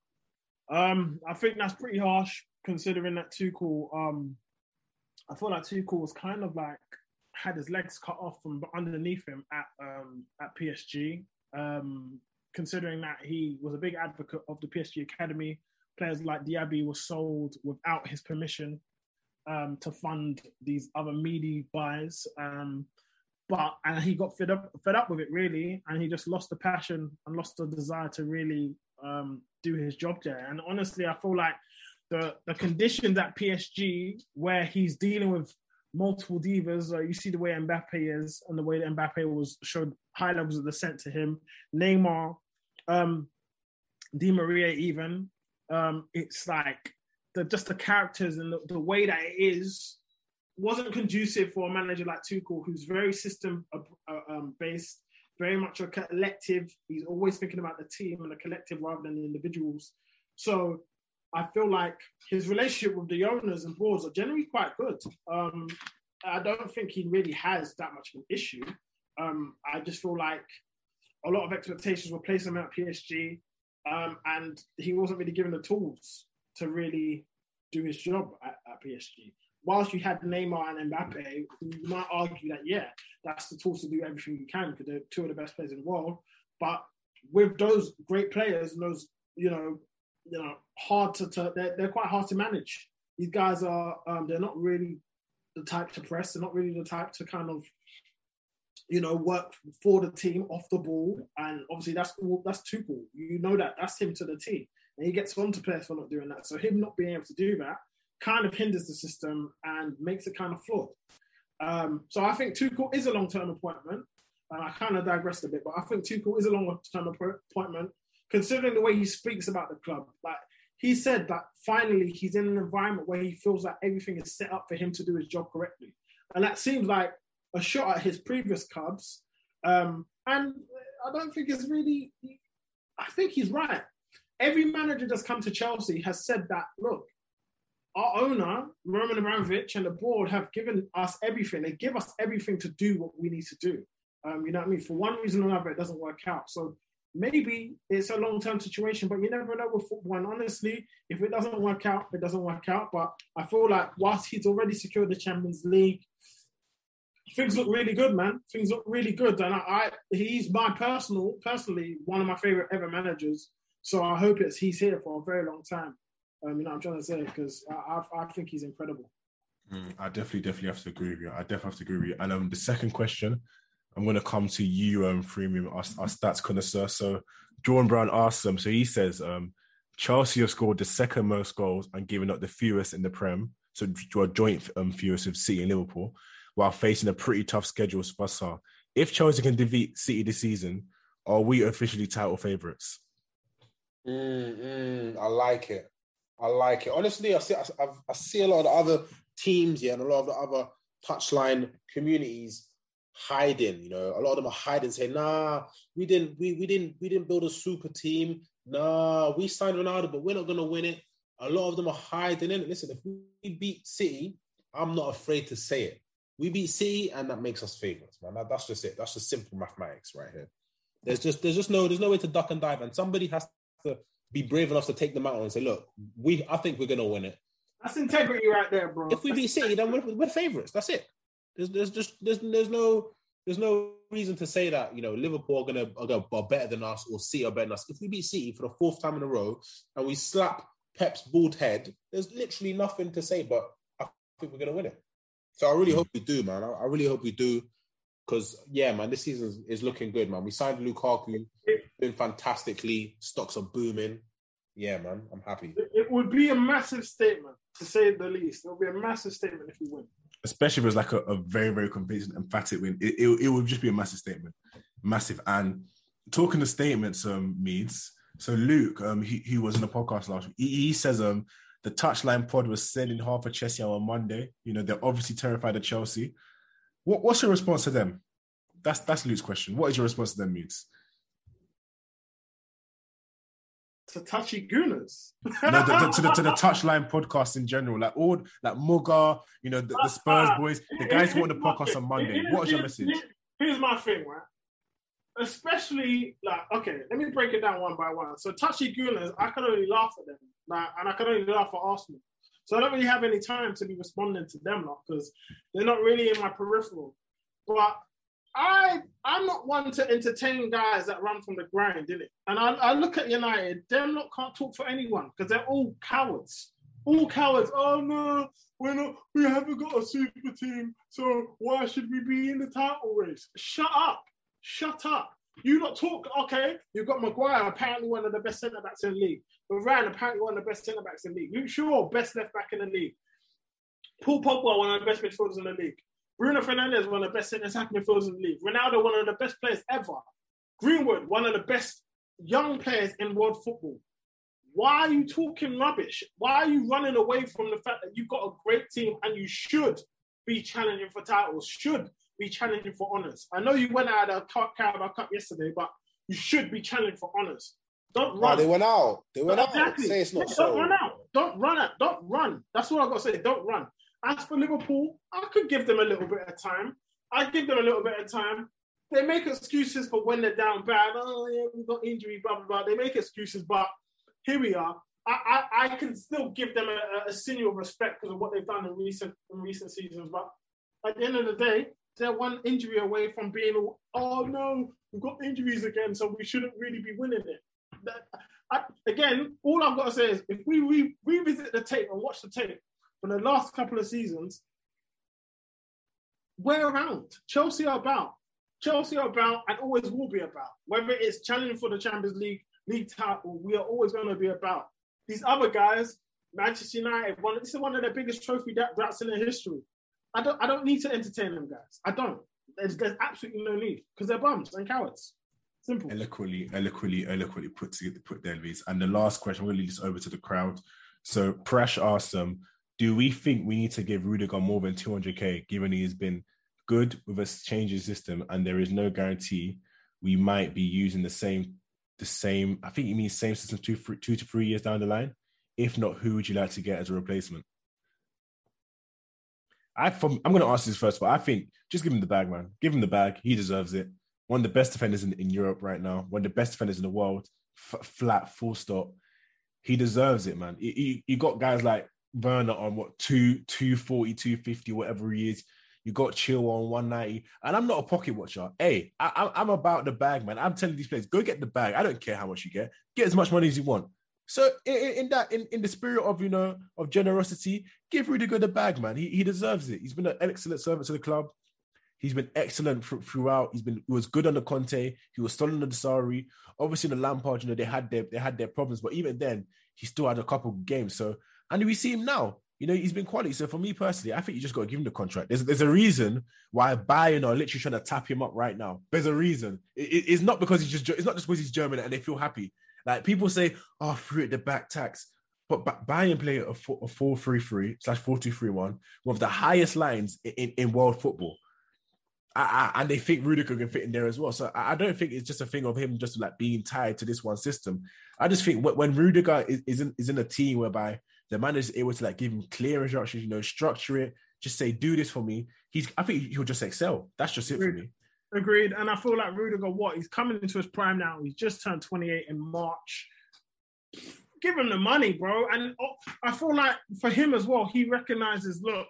Um, I think that's pretty harsh considering that Tuchel. Um, I feel like Tuchel was kind of like had his legs cut off from underneath him at um, at P S G. Um, considering that he was a big advocate of the P S G academy, players like Diaby were sold without his permission um, to fund these other meaty buys. Um, but and he got fed up fed up with it really, and he just lost the passion and lost the desire to really um, do his job there. And honestly, I feel like the the conditions at P S G where he's dealing with multiple divas, uh, you see the way Mbappe is and the way that Mbappe was showed high levels of dissent to him. Neymar, um, Di Maria, even um, it's like the just the characters and the, the way that it is wasn't conducive for a manager like Tuchel, who's very system uh, um, based, very much a collective. He's always thinking about the team and the collective rather than the individuals. So I feel like his relationship with the owners and boards are generally quite good. Um, I don't think he really has that much of an issue. Um, I just feel like a lot of expectations were placed on him at P S G, um, and he wasn't really given the tools to really do his job at, at P S G. Whilst you had Neymar and Mbappe, you might argue that, yeah, that's the tools to do everything you can because they're two of the best players in the world. But with those great players and those, you know, you know, hard to, to they're, they're quite hard to manage. These guys are, um, they're not really the type to press. They're not really the type to kind of, you know, work for the team off the ball. And obviously that's that's Tuchel. You know that. That's him to the T. And he gets on to players for not doing that. So him not being able to do that kind of hinders the system and makes it kind of flawed. Um, so I think Tuchel is a long-term appointment. And I kind of digressed a bit, but I think Tuchel is a long-term appointment, considering the way he speaks about the club. Like, he said that finally he's in an environment where he feels like everything is set up for him to do his job correctly. And that seems like a shot at his previous clubs. Um, and I don't think it's really... I think he's right. Every manager that's come to Chelsea has said that, look, our owner, Roman Abramovich, and the board have given us everything. They give us everything to do what we need to do. Um, you know what I mean? For one reason or another, it doesn't work out. So maybe it's a long-term situation, but you never know with football. And honestly, if it doesn't work out, it doesn't work out. But I feel like whilst he's already secured the Champions League, things look really good, man. Things look really good. And I, I he's my personal, personally, one of my favorite ever managers. So I hope it's he's here for a very long time. Um, you know what I'm trying to say? Because I, I, I think he's incredible. Mm, I definitely, definitely have to agree with you. I definitely have to agree with you. And um, the second question, I'm going to come to you, um, Freemium, our, our stats connoisseur. So Jordan Brown asks them, so he says, um, Chelsea have scored the second most goals and given up the fewest in the Prem, so your joint um, fewest with City and Liverpool, while facing a pretty tough schedule for Spurs. If Chelsea can defeat City this season, are we officially title favourites? Mm, mm, I like it. I like it. Honestly, I see I, I see a lot of the other teams, yeah, and a lot of the other touchline communities hiding. You know, a lot of them are hiding, saying, "Nah, we didn't, we we didn't, we didn't build a super team. Nah, we signed Ronaldo, but we're not going to win it." A lot of them are hiding in it. Listen, if we beat City, I'm not afraid to say it. We beat City, and that makes us favourites, man. That, that's just it. That's just simple mathematics right here. There's just, there's just no, there's no way to duck and dive, and somebody has to be brave enough to take them out and say, "Look, we, I think we're going to win it." That's integrity right there, bro. If we beat City, then we're, we're favourites. That's it. There's, there's just, there's, there's no, there's no reason to say that, you know, Liverpool are going to are, gonna, are better than us or City are better than us. If we beat City for the fourth time in a row and we slap Pep's bald head, there's literally nothing to say, but I think we're going to win it. So I really hope we do, man. I, I really hope we do. Because, yeah, man, this season is, is looking good, man. We signed Lukaku, doing fantastically. Stocks are booming. Yeah, man, I'm happy. It would be a massive statement, to say the least. It would be a massive statement if we win. Especially if it was like a, a very, very convincing, emphatic win. It, it, it would just be a massive statement. Massive. And talking to statements, um, Meads, so Luke, um, he, he was in the podcast last week. He, he says um, the touchline pod was sending half of Chelsea on Monday. You know, they're obviously terrified of Chelsea. What, what's your response to them? That's that's Luke's question. What is your response to them, Meads? To touchy gooners. no, the, the, to the to the touchline podcast in general, like all like Muga, you know, the, the Spurs boys, the guys who want the podcast on Monday. What is your message? Here's my thing, right? Especially like, okay, let me break it down one by one. So touchy gooners, I can only laugh at them, like, and I can only laugh at Arsenal. So I don't really have any time to be responding to them, lot, because they're not really in my peripheral. But I, I'm not one to entertain guys that run from the grind, innit? And I, I look at United, them lot can't talk for anyone because they're all cowards. All cowards. Oh, no, we're not, we haven't got a super team, so why should we be in the title race? Shut up. Shut up. You not talk, okay, you've got Maguire, apparently one of the best centre-backs in the league. Varane, apparently one of the best centre-backs in the league. Luke Shaw, best left-back in the league. Paul Pogba, one of the best midfielders in the league. Bruno Fernandes, one of the best centre-attacking midfielders in the league. Ronaldo, one of the best players ever. Greenwood, one of the best young players in world football. Why are you talking rubbish? Why are you running away from the fact that you've got a great team and you should be challenging for titles, should be challenging for honours? I know you went out of the Carabao Cup yesterday, but you should be challenging for honours. Don't run. Oh, they went out. They went exactly. out. Say it's not Don't so. run out. don't run it. Don't run. That's what I've got to say. Don't run. As for Liverpool, I could give them a little bit of time. I give them a little bit of time. They make excuses for when they're down bad. Oh, yeah, we've got injury, blah, blah, blah. They make excuses, but here we are. I, I, I can still give them a, a signal of respect because of what they've done in recent in recent seasons. But at the end of the day, they're one injury away from being, all, oh, no, we've got injuries again, so we shouldn't really be winning it. That, I, again, all I've got to say is if we re- revisit the tape and watch the tape for the last couple of seasons, we're around. Chelsea are about. Chelsea are about and always will be about. Whether it's challenging for the Champions League, league title, we are always going to be about. These other guys, Manchester United, one, this is one of their biggest trophy droughts in their history. I don't I don't need to entertain them guys. I don't. There's, there's absolutely no need because they're bums and cowards. Simple. Eloquently, eloquently, eloquently put together, put there, Luis. And the last question, I'm going to leave this over to the crowd. So Prash asked them, do we think we need to give Rudiger more than two hundred K, given he has been good with a changing system and there is no guarantee we might be using the same, the same, I think you mean same system two, two to three years down the line? If not, who would you like to get as a replacement? I, from, I'm going to ask this first, but I think just give him the bag, man. Give him the bag. He deserves it. One of the best defenders in, in Europe right now. One of the best defenders in the world. F- flat, full stop. He deserves it, man. You, you, you got guys like Werner on what, two, two forty, two fifty, whatever he is. You got Chill on one ninety. And I'm not a pocket watcher. Hey, I, I'm about the bag, man. I'm telling these players, go get the bag. I don't care how much you get. Get as much money as you want. So in, in that, in, in the spirit of, you know, of generosity, give Rudiger the bag, man. He he deserves it. He's been an excellent servant to the club. He's been excellent th- throughout. He's been he was good under Conte. He was solid under the Sarri. Obviously, the Lampard, you know, they had their they had their problems, but even then, he still had a couple of games. So, and we see him now. You know, he's been quality. So for me personally, I think you just got to give him the contract. There's there's a reason why Bayern are literally trying to tap him up right now. There's a reason. It, it's not because he's just it's not just because he's German and they feel happy. Like people say, oh, through it, the back tax. But Bayern play a four three three slash four two three one, one of the highest lines in, in, in world football. I, I, and they think Rudiger can fit in there as well. So I, I don't think it's just a thing of him just like being tied to this one system. I just think when, when Rudiger is, is, in, is in a team whereby the manager is able to like give him clear instructions, you know, structure it, just say, do this for me. He's, I think he'll just excel. That's just it Agreed. for me. Agreed. And I feel like Rudiger, what? He's coming into his prime now. He's just turned twenty-eight in March. Give him the money, bro. And I feel like for him as well, he recognizes, look,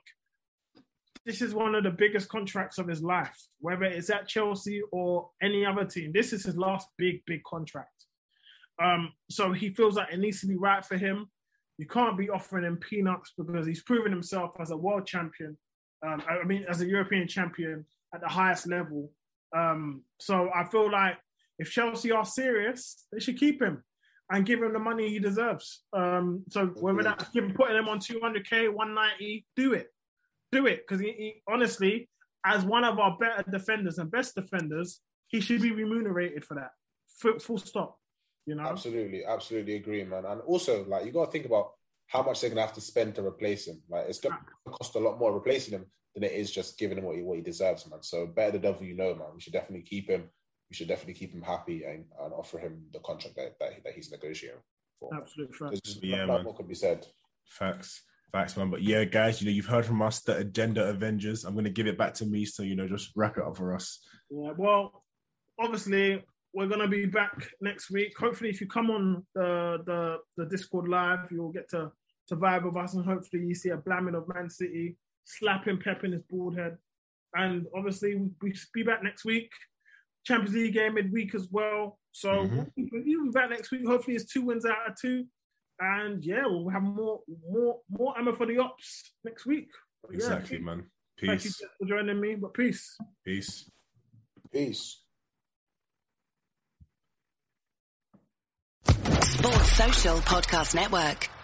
this is one of the biggest contracts of his life, whether it's at Chelsea or any other team. This is his last big, big contract. Um, so he feels like it needs to be right for him. You can't be offering him peanuts because he's proven himself as a world champion. Um, I mean, as a European champion at the highest level. Um, so I feel like if Chelsea are serious, they should keep him and give him the money he deserves. Um, so whether that's putting him on two hundred K, one ninety, do it. Do it. Because he, he, honestly, as one of our better defenders and best defenders, he should be remunerated for that. Full, full stop. You know? Absolutely, absolutely agree, man. And also, like, you got to think about how much they're going to have to spend to replace him. Like, it's going to cost a lot more replacing him than it is just giving him what he, what he deserves, man. So better the devil you know, man. We should definitely keep him. We should definitely keep him happy and, and offer him the contract that, that, that he's negotiating for. Absolutely, facts. Yeah, not, man. What could be said? Facts. Facts, man. But yeah, guys, you know, you've heard from us, the Agenda Avengers. I'm going to give it back to me. So, you know, just wrap it up for us. Yeah, well, obviously, we're going to be back next week. Hopefully, if you come on the the, the Discord live, you'll get to, to vibe with us. And hopefully, you see a blamming of Man City, slapping Pep in his bald head. And obviously, we'll be back next week. Champions League game midweek as well. So mm-hmm. we'll be back next week. Hopefully, it's two wins out of two. And yeah, we'll have more more more ammo for the ops next week. But exactly, yeah, man. Peace. Thank you for joining me, but peace. Peace. Peace. Sports Social Podcast Network.